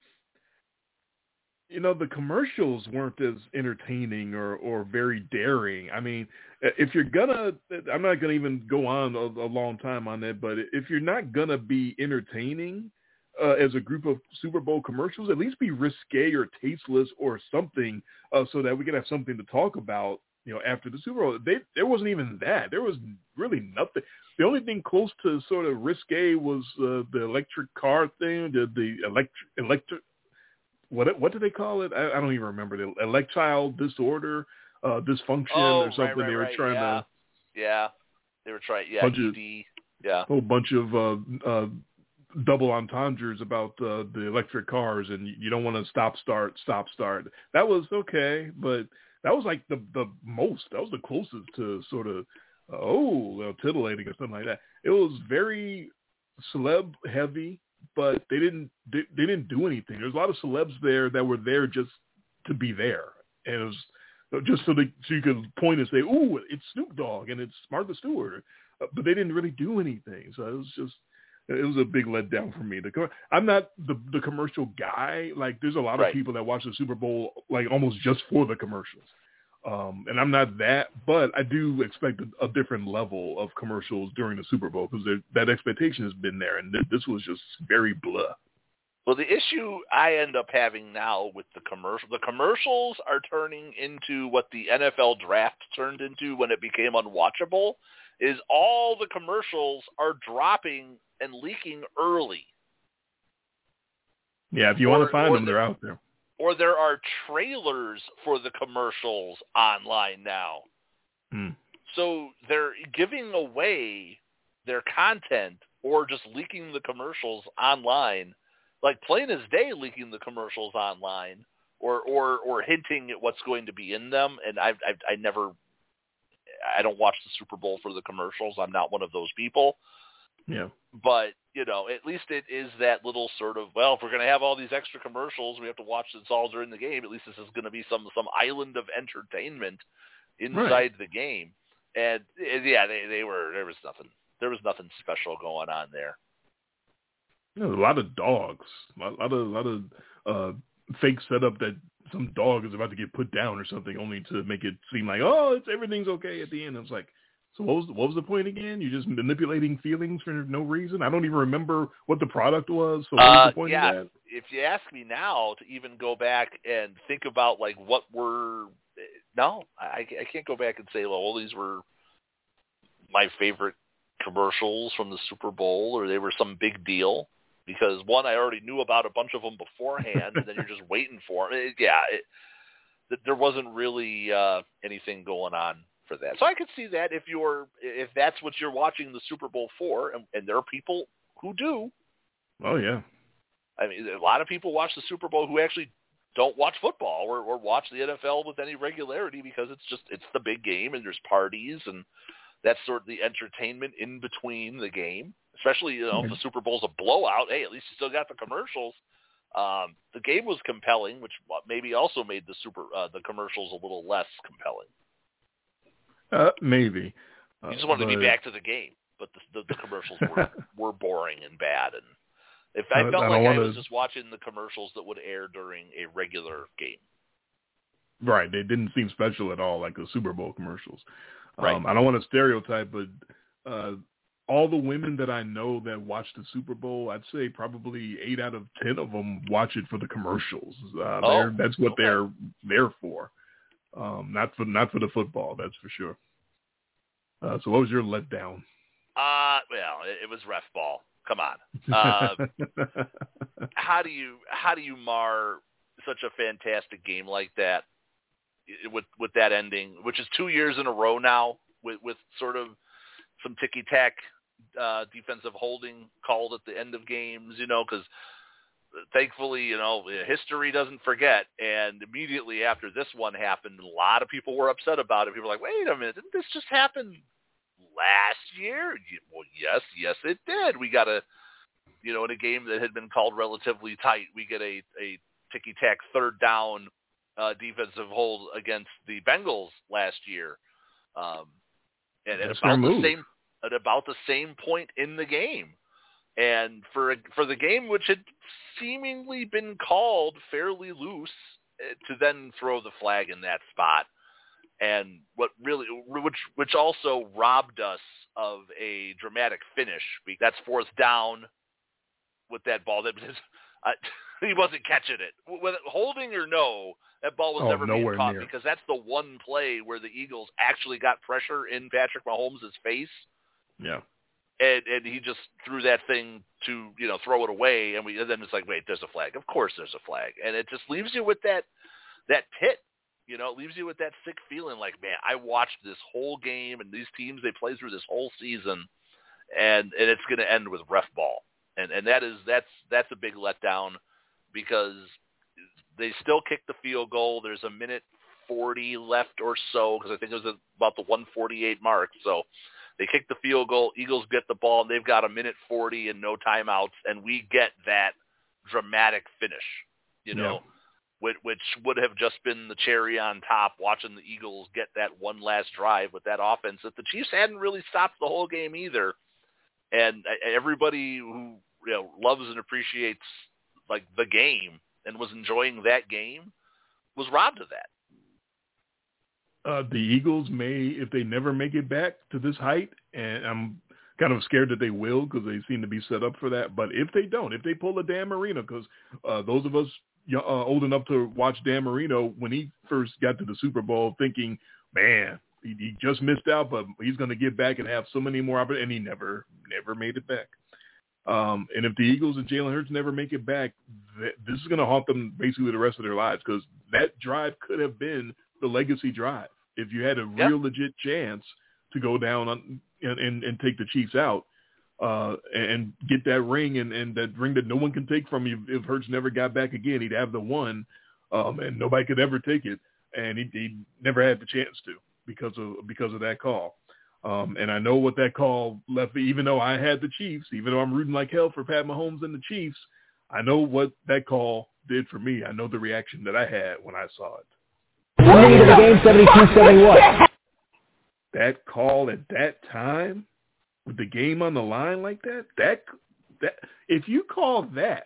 The commercials weren't as entertaining or very daring. I mean, if you're I'm not gonna even go on a long time on that, but if you're not gonna be entertaining as a group of Super Bowl commercials, at least be risque or tasteless or something, so that we can have something to talk about, after the Super Bowl. There wasn't even that. There was really nothing. The only thing close to sort of risque was the electric car thing, the electric. What do they call it? I don't even remember. The erectile disorder, dysfunction, or something. Right, they were trying to. Yeah, they were trying. Yeah, ED. A whole bunch of double entendres about the electric cars, and you don't want to stop start. That was okay, but that was like the most. That was the closest to sort of titillating or something like that. It was very celeb heavy. But they didn't do anything. There's a lot of celebs there that were there just to be there, and it was just so you could point and say, "Ooh, it's Snoop Dogg and it's Martha Stewart," but they didn't really do anything. So it was a big letdown for me. I'm not the commercial guy. Like, there's a lot of people that watch the Super Bowl like almost just for the commercials, and I'm not that. But I do expect a different level of commercials during the Super Bowl because that expectation has been there, and this was just very blah. Well, the issue I end up having now with the commercials are turning into what the NFL draft turned into when it became unwatchable, is all the commercials are dropping and leaking early. Yeah, if you want to find them, they're out there. Or there are trailers for the commercials online now. So they're giving away their content or just leaking the commercials online, like plain as day leaking the commercials online or hinting at what's going to be in them. And I don't watch the Super Bowl for the commercials. I'm not one of those people. Yeah. But, at least it is that little sort of, well, if we're going to have all these extra commercials, we have to watch this all during the game. At least this is going to be some island of entertainment inside the game. And yeah, there was nothing special going on there. A lot of dogs, a lot of fake setup that some dog is about to get put down or something, only to make it seem like, everything's okay at the end. I was like, so what was the point again? You're just manipulating feelings for no reason? I don't even remember what the product was. So what was the point of that? If you ask me now to even go back and think about like what were I can't go back and say, well, these were my favorite commercials from the Super Bowl or they were some big deal. Because one, I already knew about a bunch of them beforehand, and then you're just waiting for them. There wasn't really anything going on for that. So I could see that if that's what you're watching the Super Bowl for, and there are people who do. Oh yeah. I mean, a lot of people watch the Super Bowl who actually don't watch football or watch the NFL with any regularity because it's the big game and there's parties and that's sort of the entertainment in between the game. Especially, if the Super Bowl's a blowout, hey, at least you still got the commercials. The game was compelling, which maybe also made the commercials a little less compelling. Maybe. You just wanted to be back to the game, but the commercials were boring and bad. And if I felt like I was just watching the commercials that would air during a regular game. Right. They didn't seem special at all, like the Super Bowl commercials. Right. I don't want to stereotype, but all the women that I know that watch the Super Bowl, I'd say probably 8 out of 10 of them watch it for the commercials. That's what they're there for. Not for the football, that's for sure. So what was your letdown? Well, it was ref ball. Come on. How do you mar such a fantastic game like that with that ending, which is 2 years in a row now with sort of some ticky-tack defensive holding called at the end of games, because thankfully, history doesn't forget. And immediately after this one happened, a lot of people were upset about it. People were like, wait a minute, didn't this just happen last year? Well, yes, it did. We got in a game that had been called relatively tight, we get a ticky-tack third down defensive hold against the Bengals last year. And at about the same point in the game. And for the game, which had seemingly been called fairly loose, to then throw the flag in that spot, and which also robbed us of a dramatic finish. That's fourth down with that ball. He wasn't catching it. Whether holding or no, that ball was never being caught near. Because that's the one play where the Eagles actually got pressure in Patrick Mahomes' face. Yeah. And he just threw that thing to, throw it away. And then it's like, wait, there's a flag. Of course there's a flag. And it just leaves you with that pit. It leaves you with that sick feeling like, man, I watched this whole game and these teams, they play through this whole season and it's going to end with ref ball. And that's a big letdown because they still kicked the field goal. There's a minute 40 left or so because I think it was about the 1:48 mark. So they kick the field goal. Eagles get the ball. And they've got a minute 40 and no timeouts, and we get that dramatic finish, which would have just been the cherry on top, watching the Eagles get that one last drive with that offense that the Chiefs hadn't really stopped the whole game either. And everybody who loves and appreciates like the game and was enjoying that game was robbed of that. The Eagles may, if they never make it back to this height, and I'm kind of scared that they will because they seem to be set up for that. But if they don't, if they pull a Dan Marino, because those of us old enough to watch Dan Marino when he first got to the Super Bowl thinking, man, he just missed out, but he's going to get back and have so many more opportunities, and he never made it back. And if the Eagles and Jalen Hurts never make it back, this is going to haunt them basically the rest of their lives, because that drive could have been the legacy drive if you had a real legit chance to go down and take the Chiefs out and get that ring and that ring that no one can take from you. If Hurts never got back again, he'd have the one, and nobody could ever take it, and he never had the chance to because of that call. And I know what that call left me, even though I had the Chiefs, even though I'm rooting like hell for Pat Mahomes and the Chiefs, I know what that call did for me. I know the reaction that I had when I saw it. Leading to the game, 72-71. That call at that time, with the game on the line like that if you call the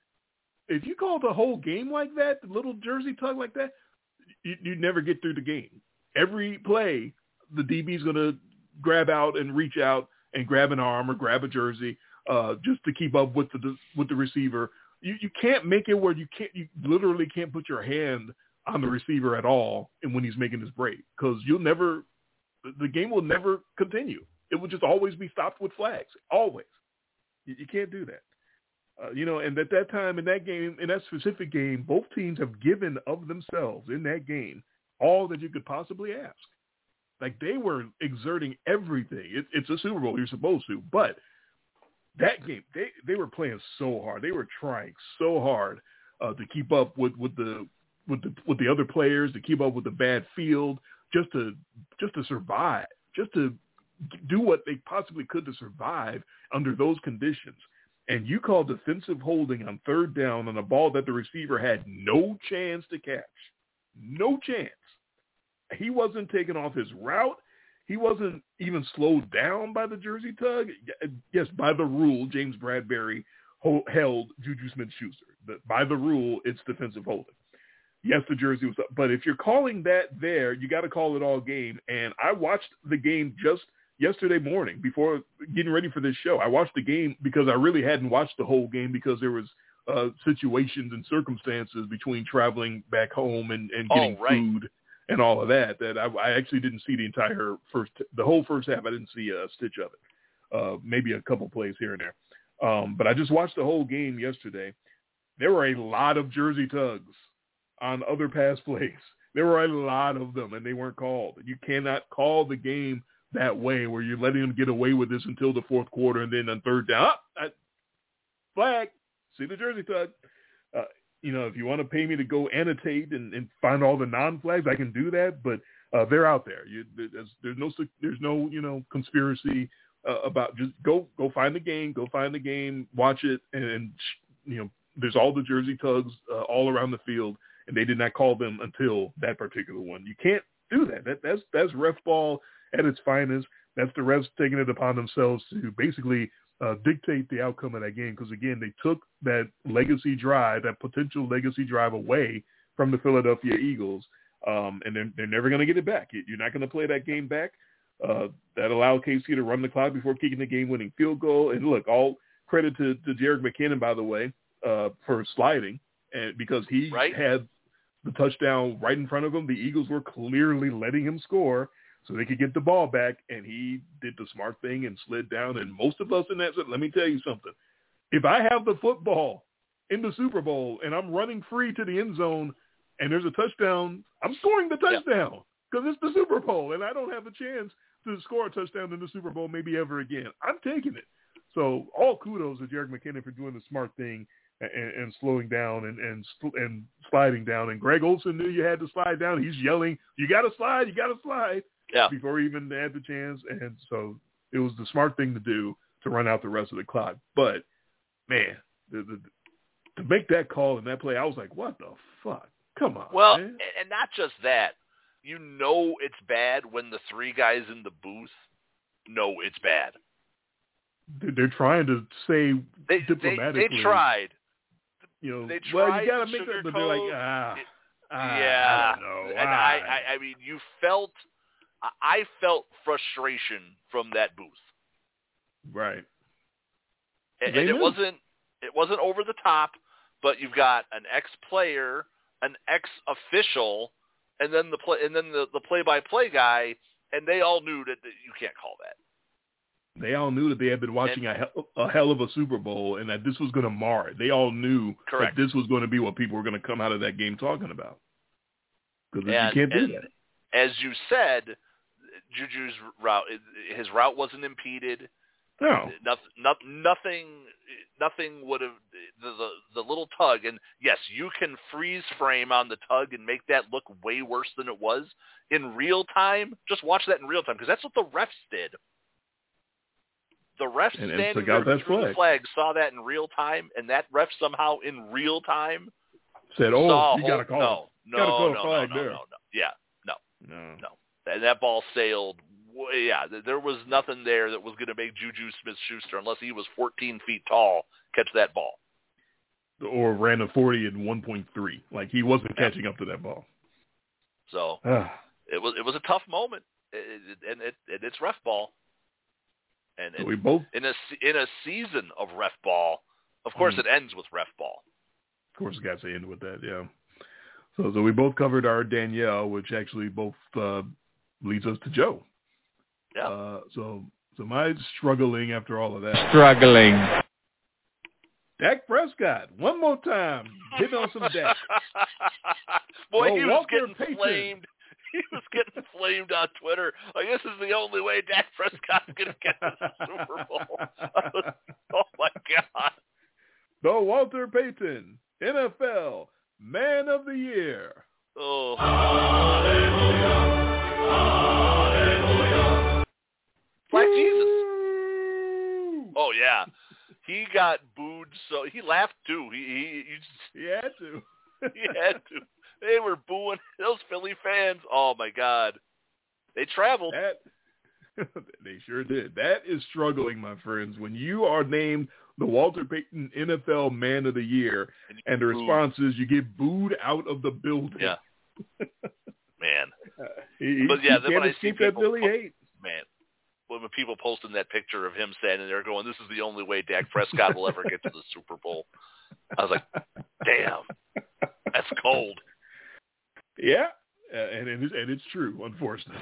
whole game like that, the little jersey tug like that, you'd never get through the game. Every play, the DB's going to grab out and reach out and grab an arm or grab a jersey just to keep up with the receiver. You can't make it where you literally can't put your hand on the receiver at all, and when he's making his break, because the game will never continue. It will just always be stopped with flags. Always. You can't do that. And at that time in that game, in that specific game, both teams have given of themselves in that game all that you could possibly ask. Like, they were exerting everything. It's a Super Bowl. You're supposed to. But that game, they were playing so hard. They were trying so hard to keep up with the other players, to keep up with the bad field, just to survive, just to do what they possibly could to survive under those conditions. And you called defensive holding on third down on a ball that the receiver had no chance to catch. No chance. He wasn't taken off his route. He wasn't even slowed down by the jersey tug. Yes, by the rule, James Bradbury held Juju Smith-Schuster. But by the rule, it's defensive holding. Yes, the jersey was up. But if you're calling that there, you got to call it all game. And I watched the game just yesterday morning before getting ready for this show. I watched the game because I really hadn't watched the whole game because there was situations and circumstances between traveling back home and getting food and all of that I actually didn't see the whole first half. I didn't see a stitch of it. Maybe a couple plays here and there. But I just watched the whole game yesterday. There were a lot of jersey tugs on other pass plays. There were a lot of them, and they weren't called. You cannot call the game that way where you're letting them get away with this until the fourth quarter, and then on third down, flag, see the jersey tug. If you want to pay me to go annotate and find all the non-flags, I can do that, but they're out there. There's no conspiracy about, just go find the game, watch it, and there's all the jersey tugs all around the field, and they did not call them until that particular one. You can't do that. That's ref ball at its finest. That's the refs taking it upon themselves to basically dictate the outcome of that game, because, again, they took that potential legacy drive away from the Philadelphia Eagles, and they're never going to get it back. You're not going to play that game back. That allowed KC to run the clock before kicking the game-winning field goal. And, look, all credit to Jerick McKinnon, by the way, for sliding, and because he had the touchdown right in front of him. The Eagles were clearly letting him score so they could get the ball back, and he did the smart thing and slid down. And most of us in that, let me tell you something. If I have the football in the Super Bowl and I'm running free to the end zone and there's a touchdown, I'm scoring the touchdown because it's the Super Bowl, and I don't have a chance to score a touchdown in the Super Bowl maybe ever again. I'm taking it. So all kudos to Jerick McKinnon for doing the smart thing and slowing down and sliding down. And Greg Olsen knew you had to slide down. He's yelling, you got to slide, before he even had the chance. And so it was the smart thing to do to run out the rest of the clock. But, man, to make that call in that play, I was like, what the fuck? Come on, well, man. And not just that. It's bad when the three guys in the booth know it's bad. They're trying to say diplomatically. They tried. They tried, well, you got to make that, but they're like, I don't know. And I mean, I felt frustration from that booth. Right. And it wasn't over the top, but you've got an ex-player, an ex-official, and then the play-by-play guy, and they all knew that you can't call that. They all knew that they had been watching a hell of a Super Bowl and that this was going to mar it. They all knew that this was going to be what people were going to come out of that game talking about. Because you can't do that. As you said, Juju's route, his route wasn't impeded. No. Nothing would have the little tug. And yes, you can freeze frame on the tug and make that look way worse than it was in real time. Just watch that in real time because that's what the refs did. The refs standing there through the flag saw that in real time, and that ref somehow in real time said, "Oh, you got to call. No. Yeah, no. And that ball sailed. Yeah, there was nothing there that was going to make Juju Smith-Schuster, unless he was 14 feet tall, catch that ball. Or ran a 40 in 1.3. Like he wasn't catching up to that ball. So it was a tough moment, and it's ref ball. And so we both in a season of ref ball, of course, it ends with ref ball. Of course, it got to end with that, yeah. So we both covered our Danielle, which actually both leads us to Joe. Yeah. So my struggling after all of that. Dak Prescott, one more time, hitting on some Dak. Boy, he was getting flamed. He was getting flamed on Twitter. Like, this is the only way Dak Prescott's going to get to the Super Bowl. Oh, my God. The Walter Payton, NFL Man of the Year. Oh. Black Jesus. Oh, yeah. He got booed, so he laughed, too. He had to. He had to. They were booing those Philly fans. Oh, my God. They traveled. They sure did. That is struggling, my friends. When you are named the Walter Payton NFL Man of the Year, and the response is you get booed out of the building. Yeah. Man. But yeah, then when I see that Philly hate. Man. When people posting that picture of him standing there going, this is the only way Dak Prescott will ever get to the Super Bowl. I was like, damn. That's cold. Yeah, and it's true, unfortunately.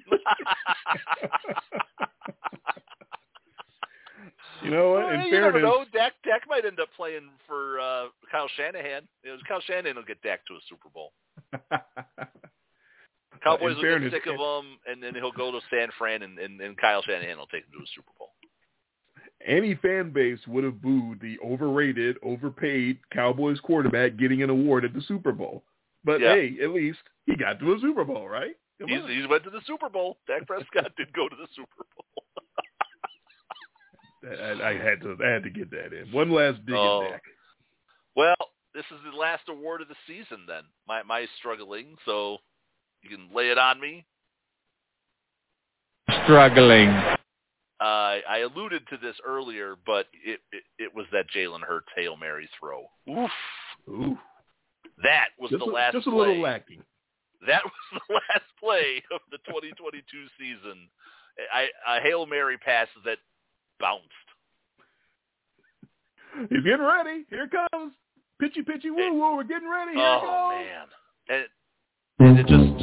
You know what? In you fairness, never know. Dak might end up playing for Kyle Shanahan. Kyle Shanahan will get Dak to a Super Bowl. Cowboys will get sick of him, and then he'll go to San Fran, and Kyle Shanahan will take him to a Super Bowl. Any fan base would have booed the overrated, overpaid Cowboys quarterback getting an award at the Super Bowl. But, hey, at least he got to a Super Bowl, right? He went to the Super Bowl. Dak Prescott did go to the Super Bowl. I had to get that in. One last dig at Dak. Well, this is the last award of the season then. My struggling, so you can lay it on me. Struggling. I alluded to this earlier, but it was that Jalen Hurts Hail Mary throw. Oof. Ooh. That was the last play. Just a little lacking. That was the last play of the 2022 season. A Hail Mary pass that bounced. He's getting ready. Here it comes. Pitchy, woo, woo. We're getting ready. Here it goes. Oh, man. And it just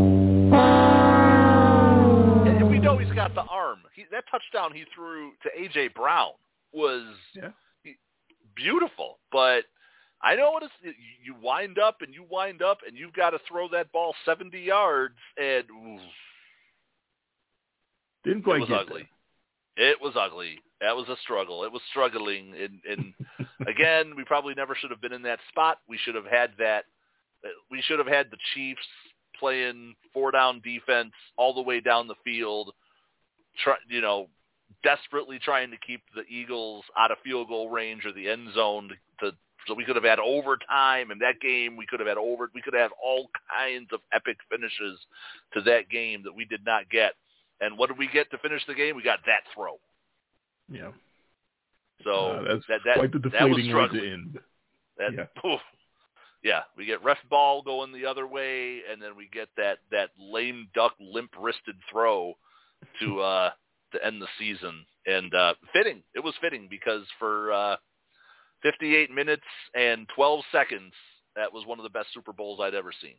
and we know he's got the arm. That touchdown he threw to A.J. Brown was beautiful, but I know what you wind up and you've got to throw that ball 70 yards, and didn't quite get ugly. It was ugly. That was a struggle. It was struggling, and again, we probably never should have been in that spot. We should have had that. We should have had the Chiefs playing 4-down defense all the way down the field, desperately trying to keep the Eagles out of field goal range or the end zone so we could have had overtime in that game. We could have had all kinds of epic finishes to that game that we did not get. And what did we get to finish the game? We got that throw. Yeah. So that's that quite the deflating way to end. Yeah, we get ref ball going the other way, and then we get that lame duck, limp-wristed throw to to end the season. And fitting. It was fitting because for 58 minutes and 12 seconds, that was one of the best Super Bowls I'd ever seen.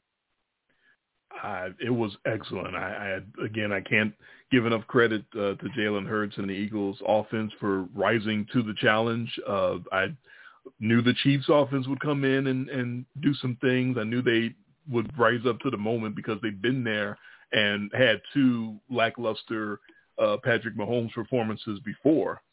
It was excellent. I can't give enough credit to Jalen Hurts and the Eagles offense for rising to the challenge. I knew the Chiefs offense would come in and do some things. I knew they would rise up to the moment because they've been there and had two lackluster Patrick Mahomes performances before.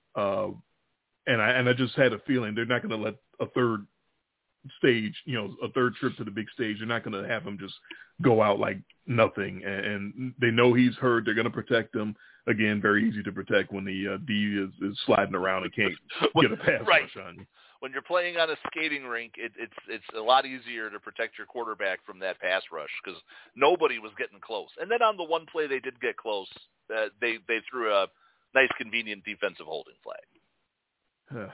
And I just had a feeling they're not going to let a third stage, a third trip to the big stage. They're not going to have him just go out like nothing. And they know he's hurt. They're going to protect him. Again, very easy to protect when the D is sliding around and can't get a pass rush on you. When you're playing on a skating rink, it's a lot easier to protect your quarterback from that pass rush because nobody was getting close. And then on the one play they did get close, they threw a nice, convenient defensive holding flag.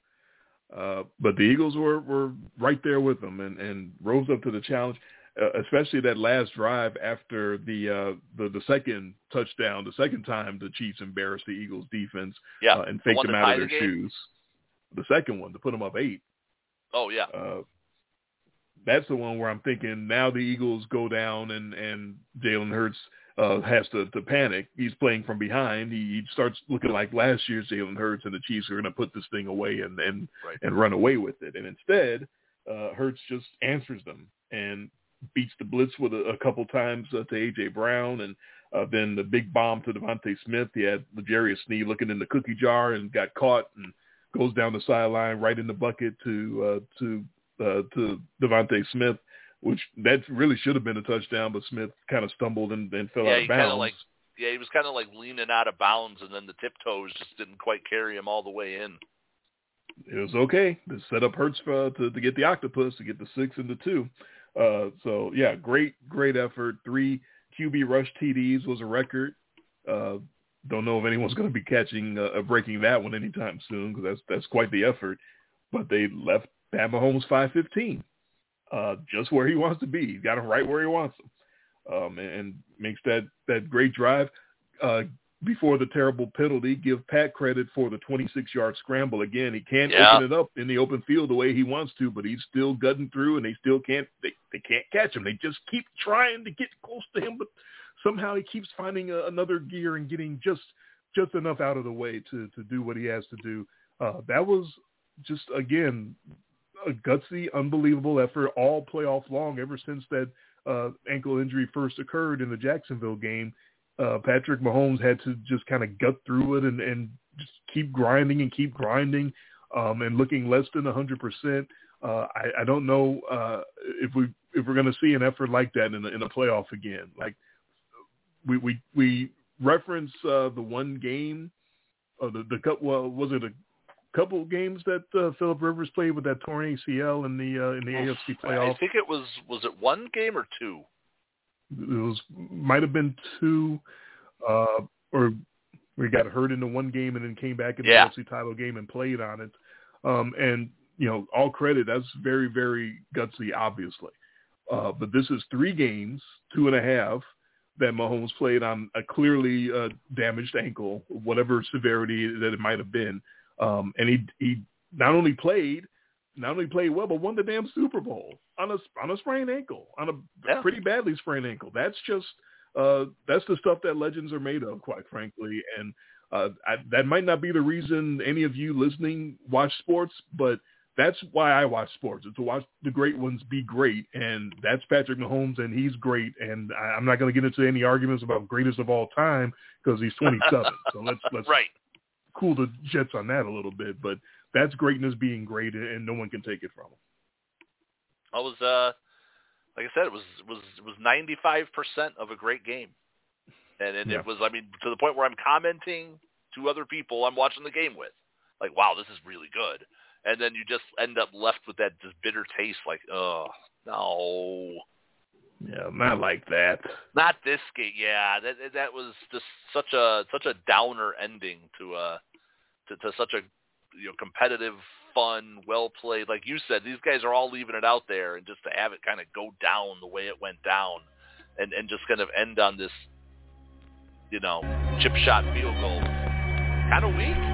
But the Eagles were right there with them and rose up to the challenge, especially that last drive after the second touchdown, the second time the Chiefs embarrassed the Eagles defense and faked them out of their shoes. The second one to put them up 8. Oh, yeah. That's the one where I'm thinking now the Eagles go down and Jalen Hurts has to panic. He's playing from behind. He starts looking like last year's Jalen Hurts, and the Chiefs are going to put this thing away and run away with it. And instead, Hurts just answers them and beats the blitz with a couple times to A.J. Brown, and then the big bomb to Devontae Smith. He had L'Jarius Sneed looking in the cookie jar and got caught and goes down the sideline right in the bucket to Devontae Smith, which that really should have been a touchdown, but Smith kind of stumbled and fell out of bounds. He was kind of like leaning out of bounds, and then the tiptoes just didn't quite carry him all the way in. It was okay. They set up Hurts to get the octopus, to get the 6 and the 2. So, yeah, great effort. 3 QB rush TDs was a record. Don't know if anyone's going to be breaking that one anytime soon because that's quite the effort. But they left Pat Mahomes 515, just where he wants to be. He got him right where he wants him, and makes that great drive. Before the terrible penalty, give Pat credit for the 26-yard scramble. Again, he can't open it up in the open field the way he wants to, but he's still gutting through, and they still can't. They can't catch him. They just keep trying to get close to him, but somehow he keeps finding another gear and getting just enough out of the way to do what he has to do. That was just, again, a gutsy, unbelievable effort all playoff long ever since that ankle injury first occurred in the Jacksonville game. Patrick Mahomes had to just kind of gut through it and just keep grinding and looking less than 100%. I don't know if we're going to see an effort like that in a playoff again. Like we reference the one game, was it a couple games that Phillip Rivers played with that torn ACL in the AFC playoff? I think it was it one game or 2? It might have been 2, or we got hurt in the one game and then came back in the AFC title game and played on it. And all credit, that's very, very gutsy, obviously. But this is 3 games, 2.5, that Mahomes played on a clearly damaged ankle, whatever severity that it might have been. And he not only played well, but won the damn Super Bowl on a sprained ankle, on a pretty badly sprained ankle. That's just that's the stuff that legends are made of, quite frankly. And that might not be the reason any of you listening watch sports, but that's why I watch sports, is to watch the great ones be great. And that's Patrick Mahomes, and he's great. And I'm not going to get into any arguments about greatest of all time because he's 27. So let's cool the jets on that a little bit. But that's greatness being great, and no one can take it from him. I was, like I said, it was 95% of a great game, and it was, to the point where I'm commenting to other people I'm watching the game with, like, wow, this is really good, and then you just end up left with that just bitter taste, like, oh no. Yeah, not like that. Not this game. Yeah, that was just such a downer ending to such a competitive, fun, well played. Like you said, these guys are all leaving it out there, and just to have it kind of go down the way it went down, and just kind of end on this, chip shot field goals. Kind of weak.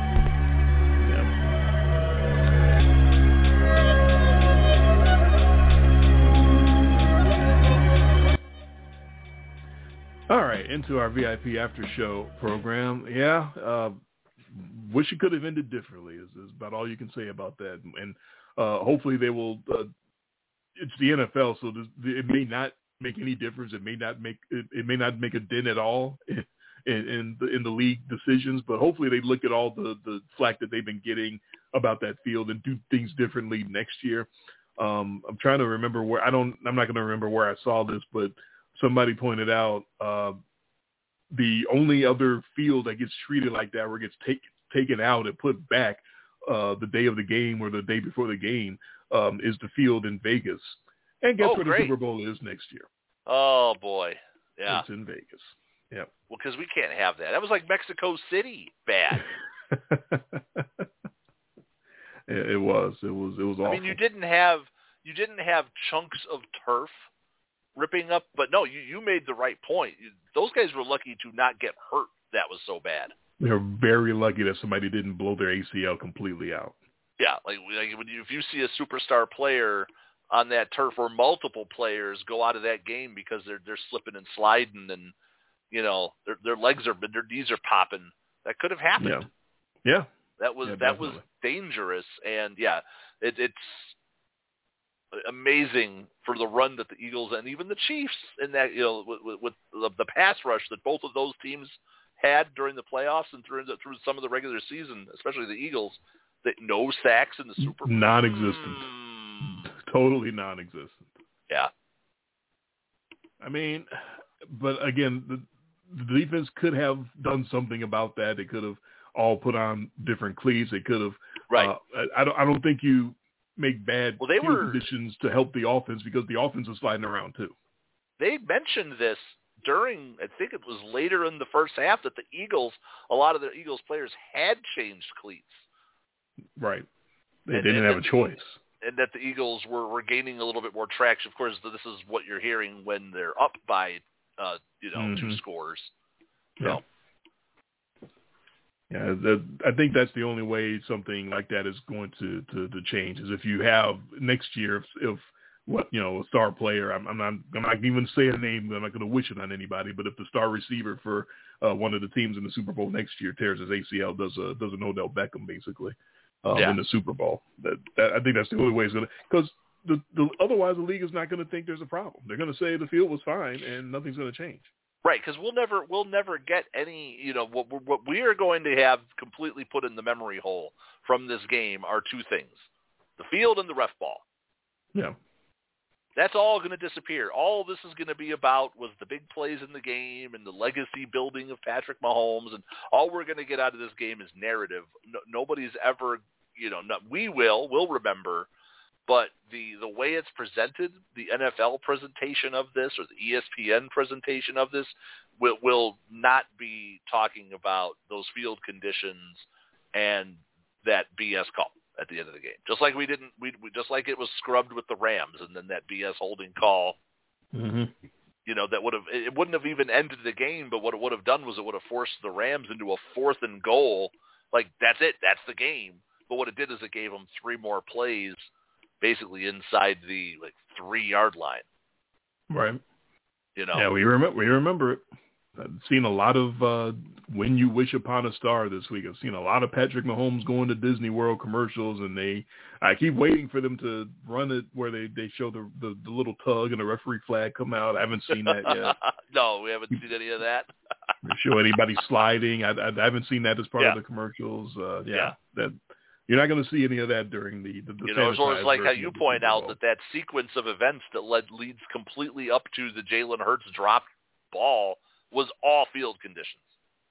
All right, into our VIP after show program. Yeah, wish it could have ended differently is about all you can say about that. And hopefully they will. It's the NFL, so it may not make any difference. It may not make a dent at all in the league decisions. But hopefully they look at all the flack that they've been getting about that field and do things differently next year. I'm trying to remember where I'm not going to remember where I saw this, but somebody pointed out the only other field that gets treated like that, where it gets taken out and put back the day of the game or the day before the game, is the field in Vegas. And guess where the Super Bowl is next year? Oh, boy. Yeah. It's in Vegas. Yeah. Well, because we can't have that. That was like Mexico City bad. It was awful. I mean, you didn't have chunks of turf ripping up, but no, you made the right point. Those guys were lucky to not get hurt. That was so bad. They're very lucky that somebody didn't blow their ACL completely out. Yeah, like if you see a superstar player on that turf, or multiple players go out of that game because they're slipping and sliding, and their legs their knees are popping, that could have happened. Yeah. That was dangerous, and it's amazing for the run that the Eagles and even the Chiefs in that, with the pass rush that both of those teams had during the playoffs and through some of the regular season, especially the Eagles, that no sacks in the Super Bowl. Non-existent. Totally non-existent. Yeah. I mean, but again, the defense could have done something about that. They could have all put on different cleats. They could have. Right. I don't think you make bad field conditions to help the offense, because the offense is sliding around too. They mentioned this during, I think it was later in the first half, that a lot of the Eagles players had changed cleats. Right. They didn't have a choice. And that the Eagles were gaining a little bit more traction. Of course, this is what you're hearing when they're up by, 2 scores. So. Yeah, I think that's the only way something like that is going to change, is if you have next year, if a star player, I'm not even saying a name, I'm not going to wish it on anybody, but if the star receiver for one of the teams in the Super Bowl next year tears his ACL, does an Odell Beckham basically in the Super Bowl, that I think that's the only way it's going to, because otherwise the league is not going to think there's a problem. They're going to say the field was fine and nothing's going to change. Right, because we'll never get any, what we are going to have completely put in the memory hole from this game are two things: the field and the ref ball. Yeah. That's all going to disappear. All this is going to be about was the big plays in the game and the legacy building of Patrick Mahomes, and all we're going to get out of this game is narrative. Nobody's ever, we'll remember, but the way it's presented, the NFL presentation of this or the ESPN presentation of this will not be talking about those field conditions and that BS call at the end of the game. Just like we just like it was scrubbed with the Rams, and then that BS holding call, that it wouldn't have even ended the game, but what it would have done was it would have forced the Rams into a 4th and goal. Like, that's it. That's the game. But what it did is it gave them 3 more plays basically inside the 3-yard line. Right. Yeah, we remember it. I've seen a lot of When You Wish Upon a Star this week. I've seen a lot of Patrick Mahomes going to Disney World commercials, and I keep waiting for them to run it where they show the little tug and the referee flag come out. I haven't seen that yet. No, we haven't seen any of that. They show anybody sliding. I haven't seen that as part of the commercials. That you're not going to see any of that during the as well as like how you point out that sequence of events that leads completely up to the Jalen Hurts dropped ball was all field conditions.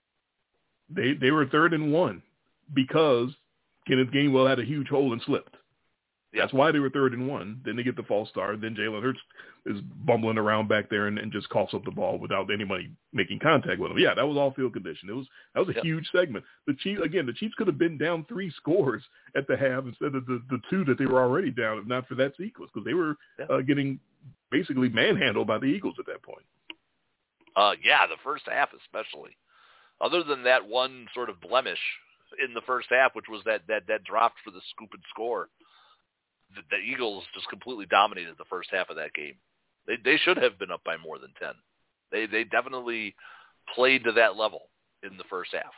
They were 3rd and 1 because Kenneth Gainwell had a huge hole and slipped. Yeah. That's why they were 3rd and 1. Then they get the false start. Then Jalen Hurts is bumbling around back there and just coughs up the ball without anybody making contact with him. Yeah, that was all field condition. That was a huge segment. The Chiefs could have been down 3 scores at the half instead of the 2 that they were already down, if not for that sequence, because they were getting basically manhandled by the Eagles at that point. The first half especially. Other than that one sort of blemish in the first half, which was that dropped for the scoop and score, the Eagles just completely dominated the first half of that game. They should have been up by more than 10. They definitely played to that level in the first half.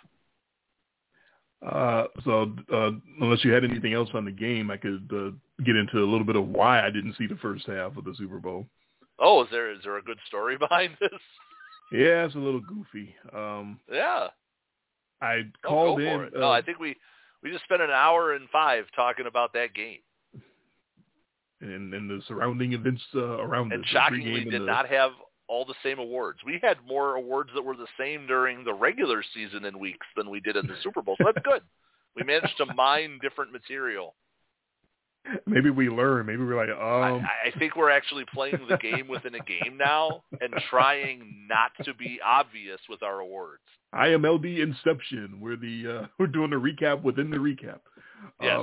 So unless you had anything else on the game, I could get into a little bit of why I didn't see the first half of the Super Bowl. Oh, is there a good story behind this? Yeah, it's a little goofy. Yeah. I called in. No, I think we just spent an hour and 5 talking about that game. And the surrounding events around it. And shockingly did not have all the same awards. We had more awards that were the same during the regular season in weeks than we did in the Super Bowl. So that's good. We managed to mine different material. Maybe we learn. Maybe we're like, I think we're actually playing the game within a game now and trying not to be obvious with our awards. IMLD Inception. We're doing the recap within the recap. Yes.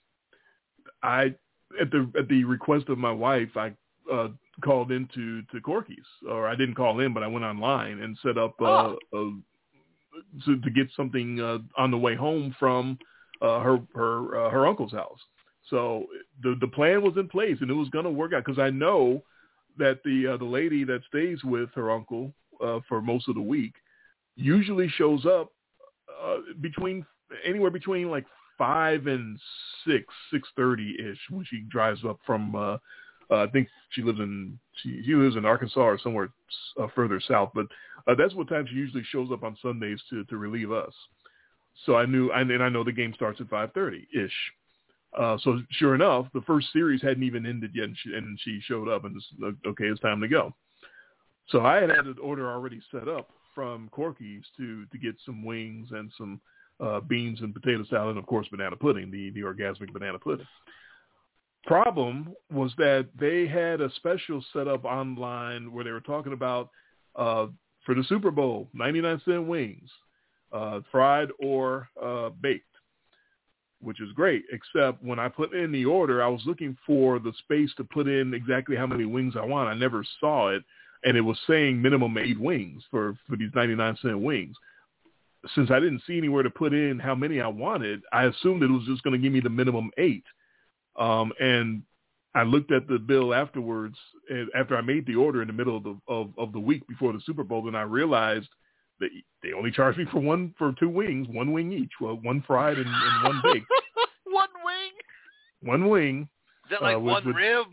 At the request of my wife, I called into Corky's, or I didn't call in, but I went online and set up to get something on the way home from her uncle's house. So the plan was in place, and it was going to work out because I know that the lady that stays with her uncle for most of the week usually shows up anywhere between like 5 and 6:30 when she drives up from. I think she lives in Arkansas or somewhere further south, but that's what time she usually shows up on Sundays to relieve us. So I know the game starts at 5:30 ish. So sure enough, the first series hadn't even ended yet, and she showed up, and okay, it's time to go. So I had an order already set up from Corky's to get some wings and some beans and potato salad, and of course banana pudding, the orgasmic banana pudding. Problem was that they had a special set up online where they were talking about for the Super Bowl, 99-cent wings, fried or baked, which is great, except when I put in the order, I was looking for the space to put in exactly how many wings I want. I never saw it, and it was saying minimum 8 wings for these 99-cent wings. Since I didn't see anywhere to put in how many I wanted, I assumed it was just going to give me the minimum 8. And I looked at the bill afterwards, after I made the order in the middle of the week before the Super Bowl, and I realized that they only charged me for 2 wings, 1 wing each, well, 1 fried and 1 baked. 1 wing? 1 wing. Is that like 1 rib?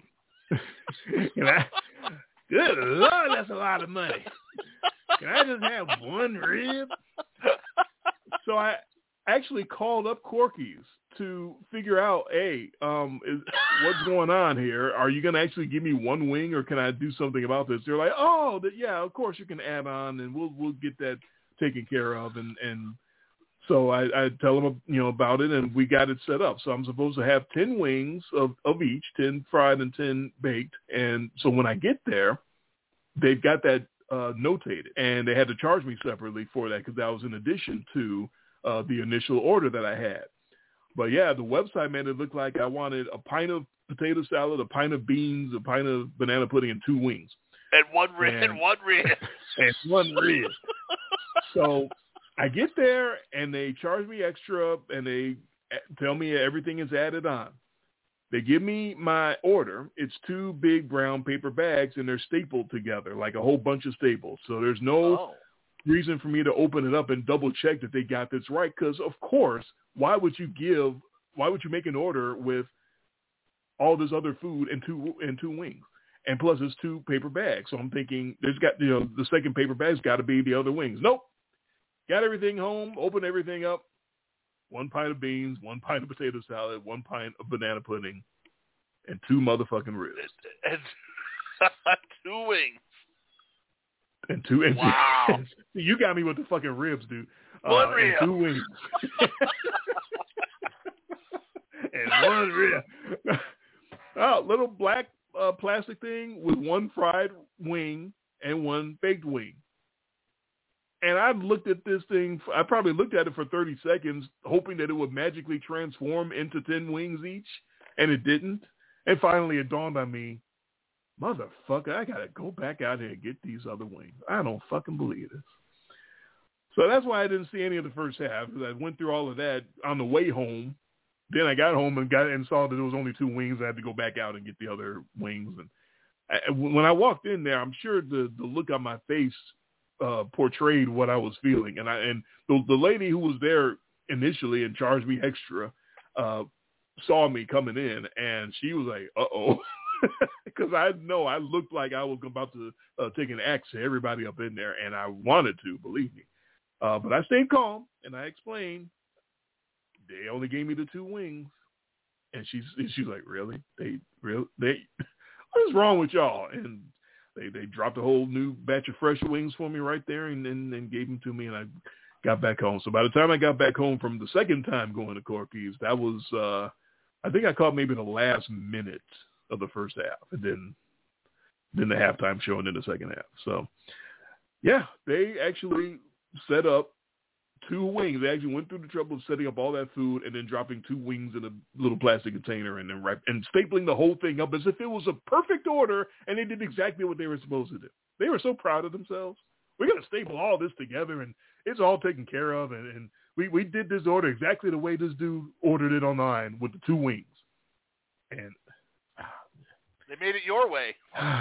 Good Lord, that's a lot of money. Can I just have 1 rib? So I actually called up Corky's to figure out, what's going on here? Are you going to actually give me 1 wing, or can I do something about this? They're like, yeah, of course you can add on, and we'll get that taken care of. And so I tell them, about it, and we got it set up. So I'm supposed to have 10 wings of each, 10 fried and 10 baked. And so when I get there, they've got that notated, and they had to charge me separately for that because that was in addition to the initial order that I had. But yeah, the website made it look like I wanted a pint of potato salad, a pint of beans, a pint of banana pudding, and 2 wings. And 1 rib. And 1 rib. And 1 rib. So I get there, and they charge me extra, and they tell me everything is added on. They give me my order. It's 2 big brown paper bags, and they're stapled together, like a whole bunch of staples. So there's no reason for me to open it up and double check that they got this right. Because of course, why would you make an order with all this other food and two wings? And plus it's 2 paper bags. So I'm thinking there's got, the second paper bag's got to be the other wings. Nope. Got everything home, opened everything up. 1 pint of beans, 1 pint of potato salad, 1 pint of banana pudding, and 2 motherfucking ribs. And 2 wings. And 2. And wow. You got me with the fucking ribs, dude. 1 rib. And 2 wings. And 1 rib. Little black plastic thing with 1 fried wing and 1 baked wing. And I looked at this thing, I probably looked at it for 30 seconds, hoping that it would magically transform into 10 wings each, and it didn't. And finally it dawned on me, motherfucker, I got to go back out here and get these other wings. I don't fucking believe this. So that's why I didn't see any of the first half. I went through all of that on the way home. Then I got home and saw that there was only 2 wings. I had to go back out and get the other wings. And when I walked in there, I'm sure the look on my face portrayed what I was feeling. And the lady who was there initially and charged me extra saw me coming in, and she was like, "Uh-oh," because I know I looked like I was about to take an axe to everybody up in there, and I wanted to, believe me. But I stayed calm, and I explained they only gave me the 2 wings, and she's like, "Really? They what is wrong with y'all?" And they dropped a whole new batch of fresh wings for me right there, and gave them to me, and I got back home. So by the time I got back home from the second time going to Corky's, that was I think I caught maybe the last minute of the first half, and then the halftime show and then the second half. So yeah, they actually set up 2 wings. They actually went through the trouble of setting up all that food and then dropping 2 wings in a little plastic container and then and stapling the whole thing up as if it was a perfect order, and they did exactly what they were supposed to do. They were so proud of themselves. We're going to staple all this together, and it's all taken care of, and we did this order exactly the way this dude ordered it online with the 2 wings. And they made it your way.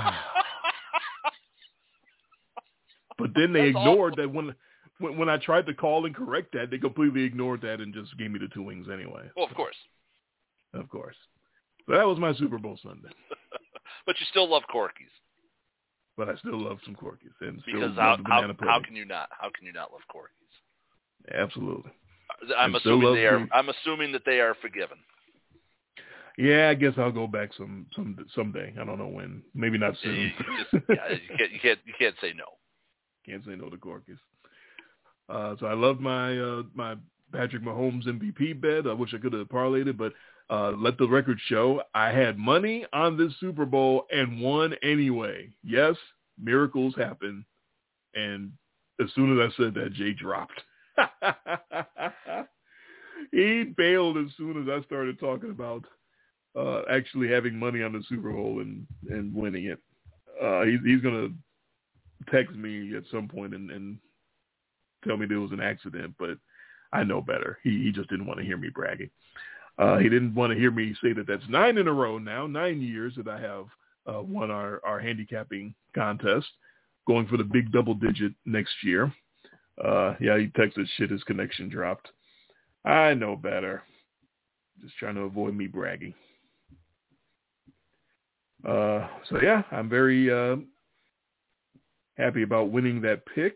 But then they ignored awesome. that when I tried to call and correct that, they completely ignored that and just gave me the 2 wings anyway. Well, of course. Of course. So that was my Super Bowl Sunday. But you still love Corky's. But I still love some Corky's. And still because love the banana pudding. how can you not? How can you not love Corky's? Absolutely. I'm assuming that they are forgiven. Yeah, I guess I'll go back someday. I don't know when. Maybe not soon. You can't say no. Can't say no to Corky's. So I love my Patrick Mahomes MVP bet. I wish I could have parlayed it, but let the record show I had money on this Super Bowl and won anyway. Yes, miracles happen. And as soon as I said that, Jay dropped. He bailed as soon as I started talking about actually having money on the Super Bowl and winning it. He's going to text me at some point and tell me there was an accident, but I know better. He just didn't want to hear me bragging. He didn't want to hear me say that that's 9 in a row now, 9 years that I have won our handicapping contest, going for the big double digit next year. Yeah, he texted shit, his connection dropped. I know better. Just trying to avoid me bragging. So yeah, I'm very happy about winning that pick.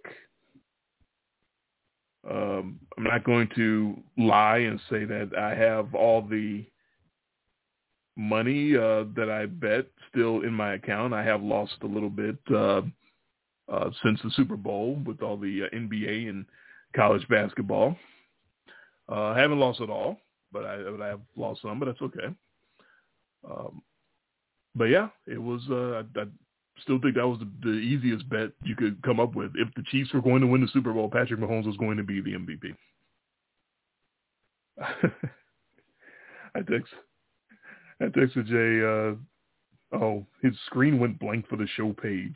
I'm not going to lie and say that I have all the money that I bet still in my account. I have lost a little bit since the Super Bowl with all the NBA and college basketball. I haven't lost it all, but I have lost some, but that's okay. But yeah, it was. I still think that was the easiest bet you could come up with. If the Chiefs were going to win the Super Bowl, Patrick Mahomes was going to be the MVP. I texted Jay, his screen went blank for the show page.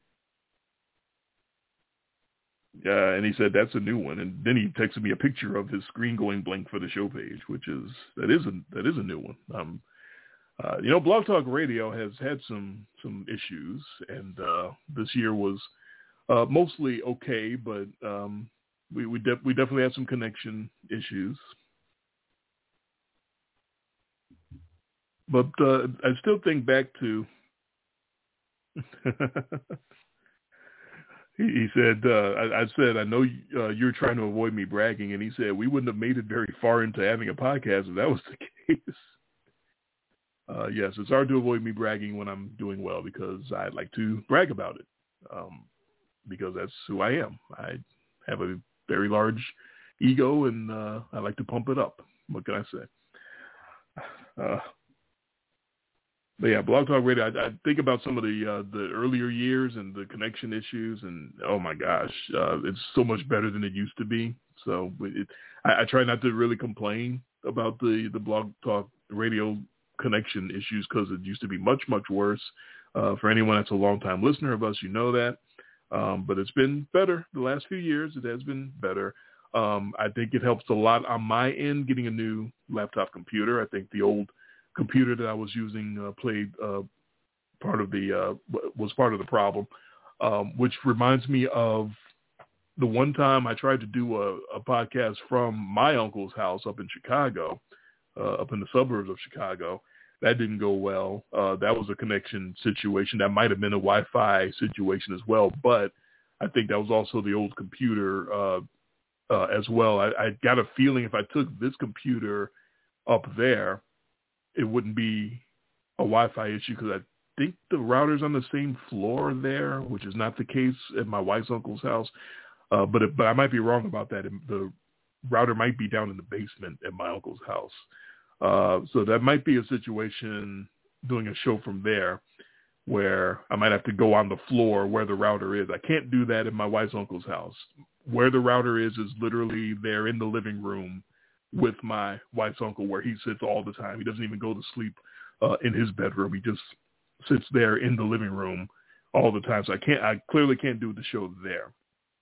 And he said, that's a new one. And then he texted me a picture of his screen going blank for the show page, that is a new one. Blog Talk Radio has had some issues, and this year was mostly okay, but we definitely had some connection issues. But I still think back to he said, I said, I know you're trying to avoid me bragging, and he said, we wouldn't have made it very far into having a podcast if that was the case. Yes, it's hard to avoid me bragging when I'm doing well because I like to brag about it because that's who I am. I have a very large ego, and I like to pump it up. What can I say? But yeah, Blog Talk Radio, I think about some of the earlier years and the connection issues, and oh my gosh, it's so much better than it used to be. So I try not to really complain about the Blog Talk Radio connection issues because it used to be much, much worse. For anyone that's a longtime listener of us, you know that. But it's been better the last few years. It has been better. I think it helps a lot on my end getting a new laptop computer. I think the old computer that I was using was part of the problem, which reminds me of the one time I tried to do a podcast from my uncle's house up in Chicago, up in the suburbs of Chicago. That didn't go well. That was a connection situation. That might have been a Wi-Fi situation as well, but I think that was also the old computer as well. I got a feeling if I took this computer up there, it wouldn't be a Wi-Fi issue because I think the router's on the same floor there, which is not the case at my wife's uncle's house. But I might be wrong about that. The router might be down in the basement at my uncle's house. So that might be a situation doing a show from there where I might have to go on the floor where the router is. I can't do that at my wife's uncle's house. Where the router is literally there in the living room with my wife's uncle where he sits all the time. He doesn't even go to sleep in his bedroom. He just sits there in the living room all the time. So I clearly can't do the show there.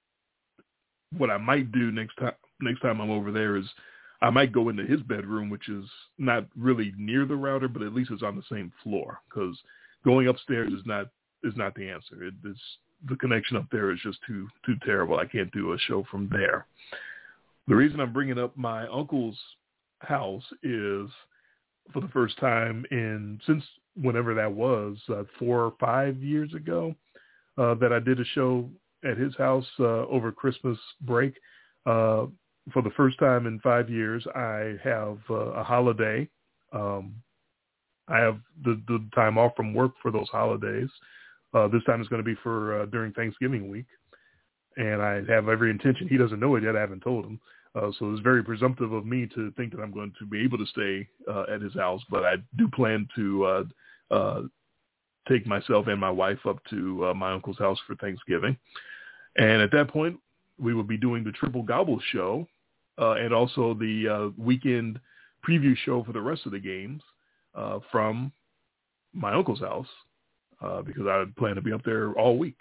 What I might do next time I'm over there is I might go into his bedroom, which is not really near the router, but at least it's on the same floor because going upstairs is not the answer. The connection up there is just too terrible. I can't do a show from there. The reason I'm bringing up my uncle's house is for the first time since whenever that was, 4 or 5 years ago, that I did a show at his house over Christmas break. For the first time in 5 years, I have a holiday. I have the time off from work for those holidays. This time it's going to be for during Thanksgiving week. And I have every intention. He doesn't know it yet. I haven't told him. So it's very presumptive of me to think that I'm going to be able to stay at his house. But I do plan to take myself and my wife up to my uncle's house for Thanksgiving. And at that point, we will be doing the Triple Gobble show and also the weekend preview show for the rest of the games from my uncle's house because I plan to be up there all week.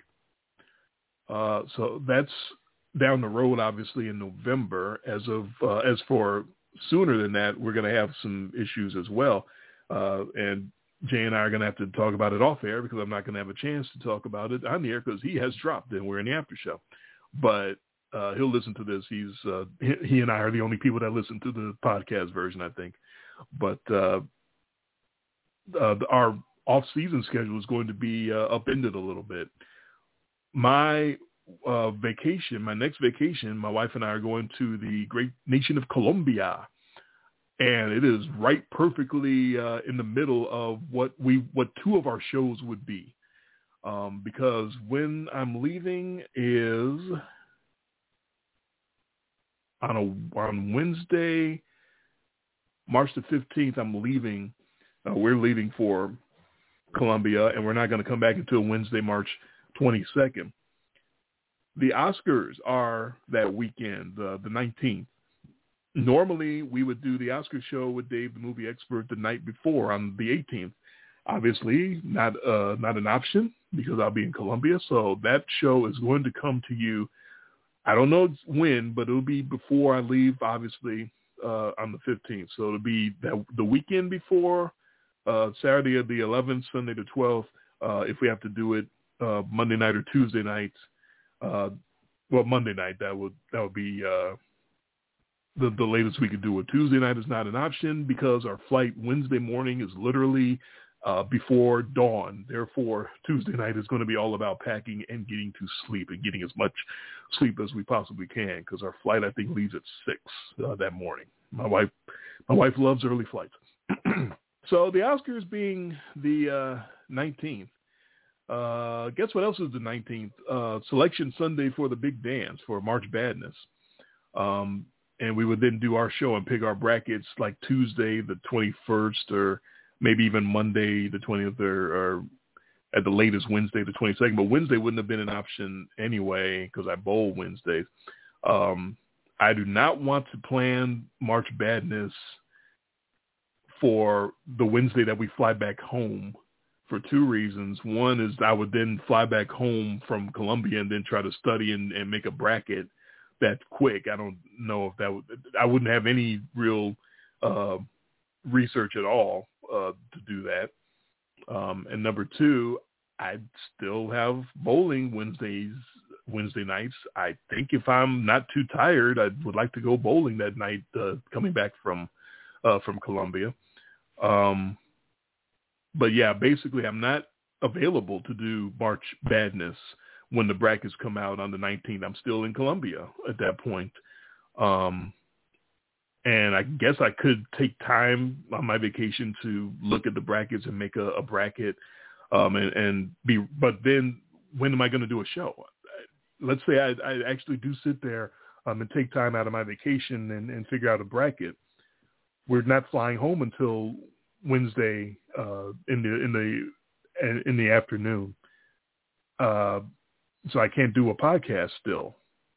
So that's down the road, obviously, in November. As for sooner than that, we're going to have some issues as well. And Jay and I are going to have to talk about it off air because I'm not going to have a chance to talk about it on the air because he has dropped and we're in the after show. But he'll listen to this. He and I are the only people that listen to the podcast version, I think. But our off-season schedule is going to be upended a little bit. My next vacation, my wife and I are going to the great nation of Colombia. And it is right perfectly in the middle of what two of our shows would be. Because when I'm leaving is on Wednesday, March the 15th, I'm leaving. We're leaving for Colombia, and we're not going to come back until Wednesday, March 22nd. The Oscars are that weekend, the 19th. Normally, we would do the Oscar show with Dave, the movie expert, the night before on the 18th. Obviously, not an option because I'll be in Colombia. So that show is going to come to you. I don't know when, but it'll be before I leave, obviously, on the 15th. So it'll be the weekend before, Saturday of the 11th, Sunday the 12th. If we have to do it Monday night or Tuesday night, Monday night, that would be the latest we could do it. Tuesday night is not an option because our flight Wednesday morning is literally before dawn. Therefore, Tuesday night is going to be all about packing and getting to sleep and getting as much sleep as we possibly can because our flight, I think, leaves at 6 that morning. My wife loves early flights. So the Oscars being the 19th. Guess what else is the 19th? Selection Sunday for the Big Dance for March Badness. And we would then do our show and pick our brackets like Tuesday the 21st or maybe even Monday the 20th or at the latest Wednesday the 22nd. But Wednesday wouldn't have been an option anyway because I bowl Wednesdays. I do not want to plan March Badness for the Wednesday that we fly back home for two reasons. One is I would then fly back home from Columbia and then try to study and make a bracket that quick. I don't know if I wouldn't have any real research at all to do that. And number two, I'd still have bowling Wednesday nights. I think if I'm not too tired, I would like to go bowling that night coming back from Columbia. But yeah, basically I'm not available to do March Madness when the brackets come out on the 19th. I'm still in Columbia at that point. And I guess I could take time on my vacation to look at the brackets and make a bracket. But then when am I going to do a show? Let's say I actually do sit there and take time out of my vacation and figure out a bracket. We're not flying home until Wednesday in the afternoon, so I can't do a podcast still.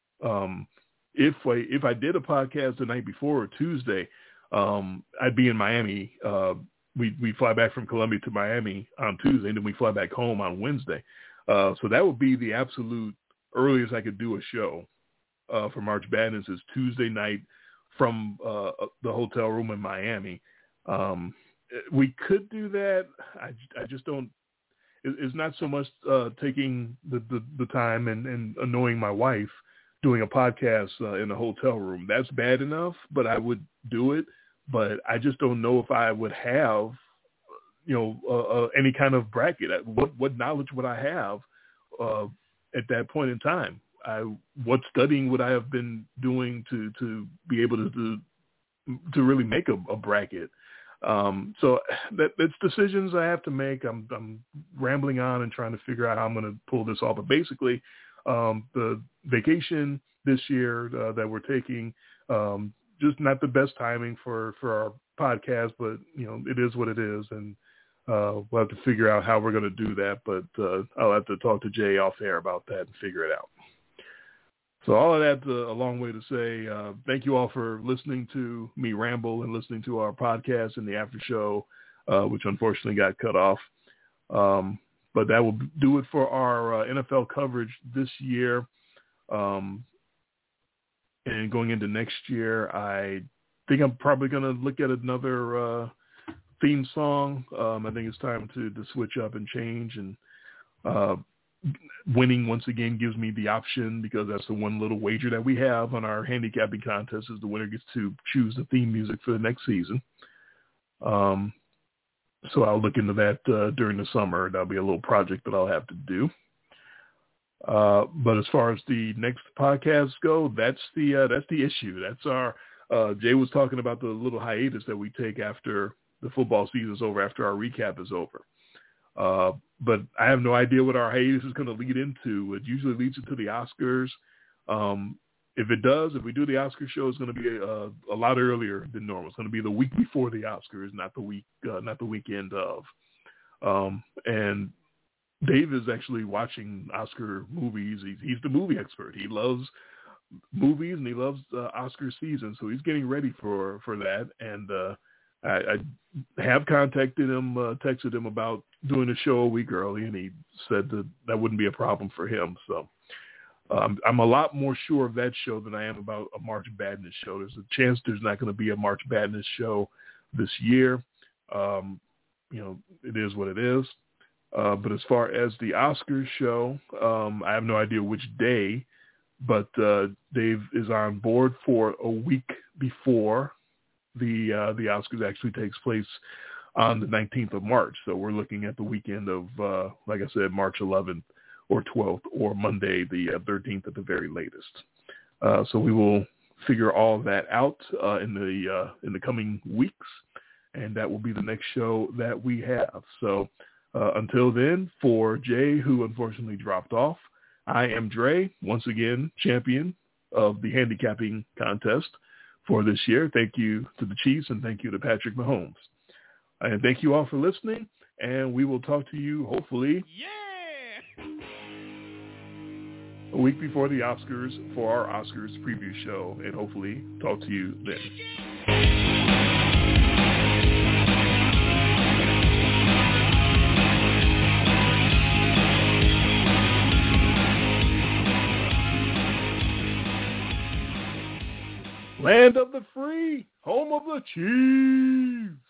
If I did a podcast the night before or Tuesday, I'd be in Miami. We fly back from Columbia to Miami on Tuesday, and then we fly back home on Wednesday. So that would be the absolute earliest I could do a show for March Madness is Tuesday night from the hotel room in Miami. We could do that. I just don't. It's not so much taking the time and annoying my wife doing a podcast in a hotel room. That's bad enough, but I would do it. But I just don't know if I would have, any kind of bracket. What knowledge would I have at that point in time? What studying would I have been doing to be able to really make a bracket? So that's decisions I have to make. I'm rambling on and trying to figure out how I'm going to pull this off. But basically, the vacation this year that we're taking, just not the best timing for our podcast, but it is what it is, and we'll have to figure out how we're going to do that. But I'll have to talk to Jay off air about that and figure it out. So all of that's a long way to say thank you all for listening to me ramble and listening to our podcast and the after show, which unfortunately got cut off. But that will do it for our NFL coverage this year. And going into next year, I think I'm probably going to look at another theme song. I think it's time to switch up and change. And winning once again gives me the option, because that's the one little wager that we have on our handicapping contest, is the winner gets to choose the theme music for the next season. So I'll look into that during the summer. That'll be a little project that I'll have to do. But as far as the next podcasts go, that's the issue. That's our Jay was talking about the little hiatus that we take after the football season is over, after our recap is over. But I have no idea what our hiatus is going to lead into. It usually leads into the Oscars. If it does, if we do the Oscar show, it's going to be a lot earlier than normal. It's going to be the week before the Oscars, not the weekend of. And Dave is actually watching Oscar movies. He's the movie expert. He loves movies and he loves Oscar season, so he's getting ready for that. And I have contacted him, texted him about doing a show a week early, and he said that wouldn't be a problem for him. So I'm a lot more sure of that show than I am about a March Madness show. There's a chance there's not going to be a March Madness show this year. It is what it is. But as far as the Oscars show, I have no idea which day, but Dave is on board for a week before the Oscars actually takes place on the 19th of March. So we're looking at the weekend of, like I said, March 11th or 12th, or Monday the 13th at the very latest. So we will figure all of that out in the coming weeks, and that will be the next show that we have. So until then, for Jay, who unfortunately dropped off, I am Dre, once again, champion of the handicapping contest for this year. Thank you to the Chiefs, and thank you to Patrick Mahomes. And thank you all for listening, and we will talk to you, hopefully, a week before the Oscars for our Oscars preview show, and hopefully talk to you then. Land of the free, home of the Chiefs.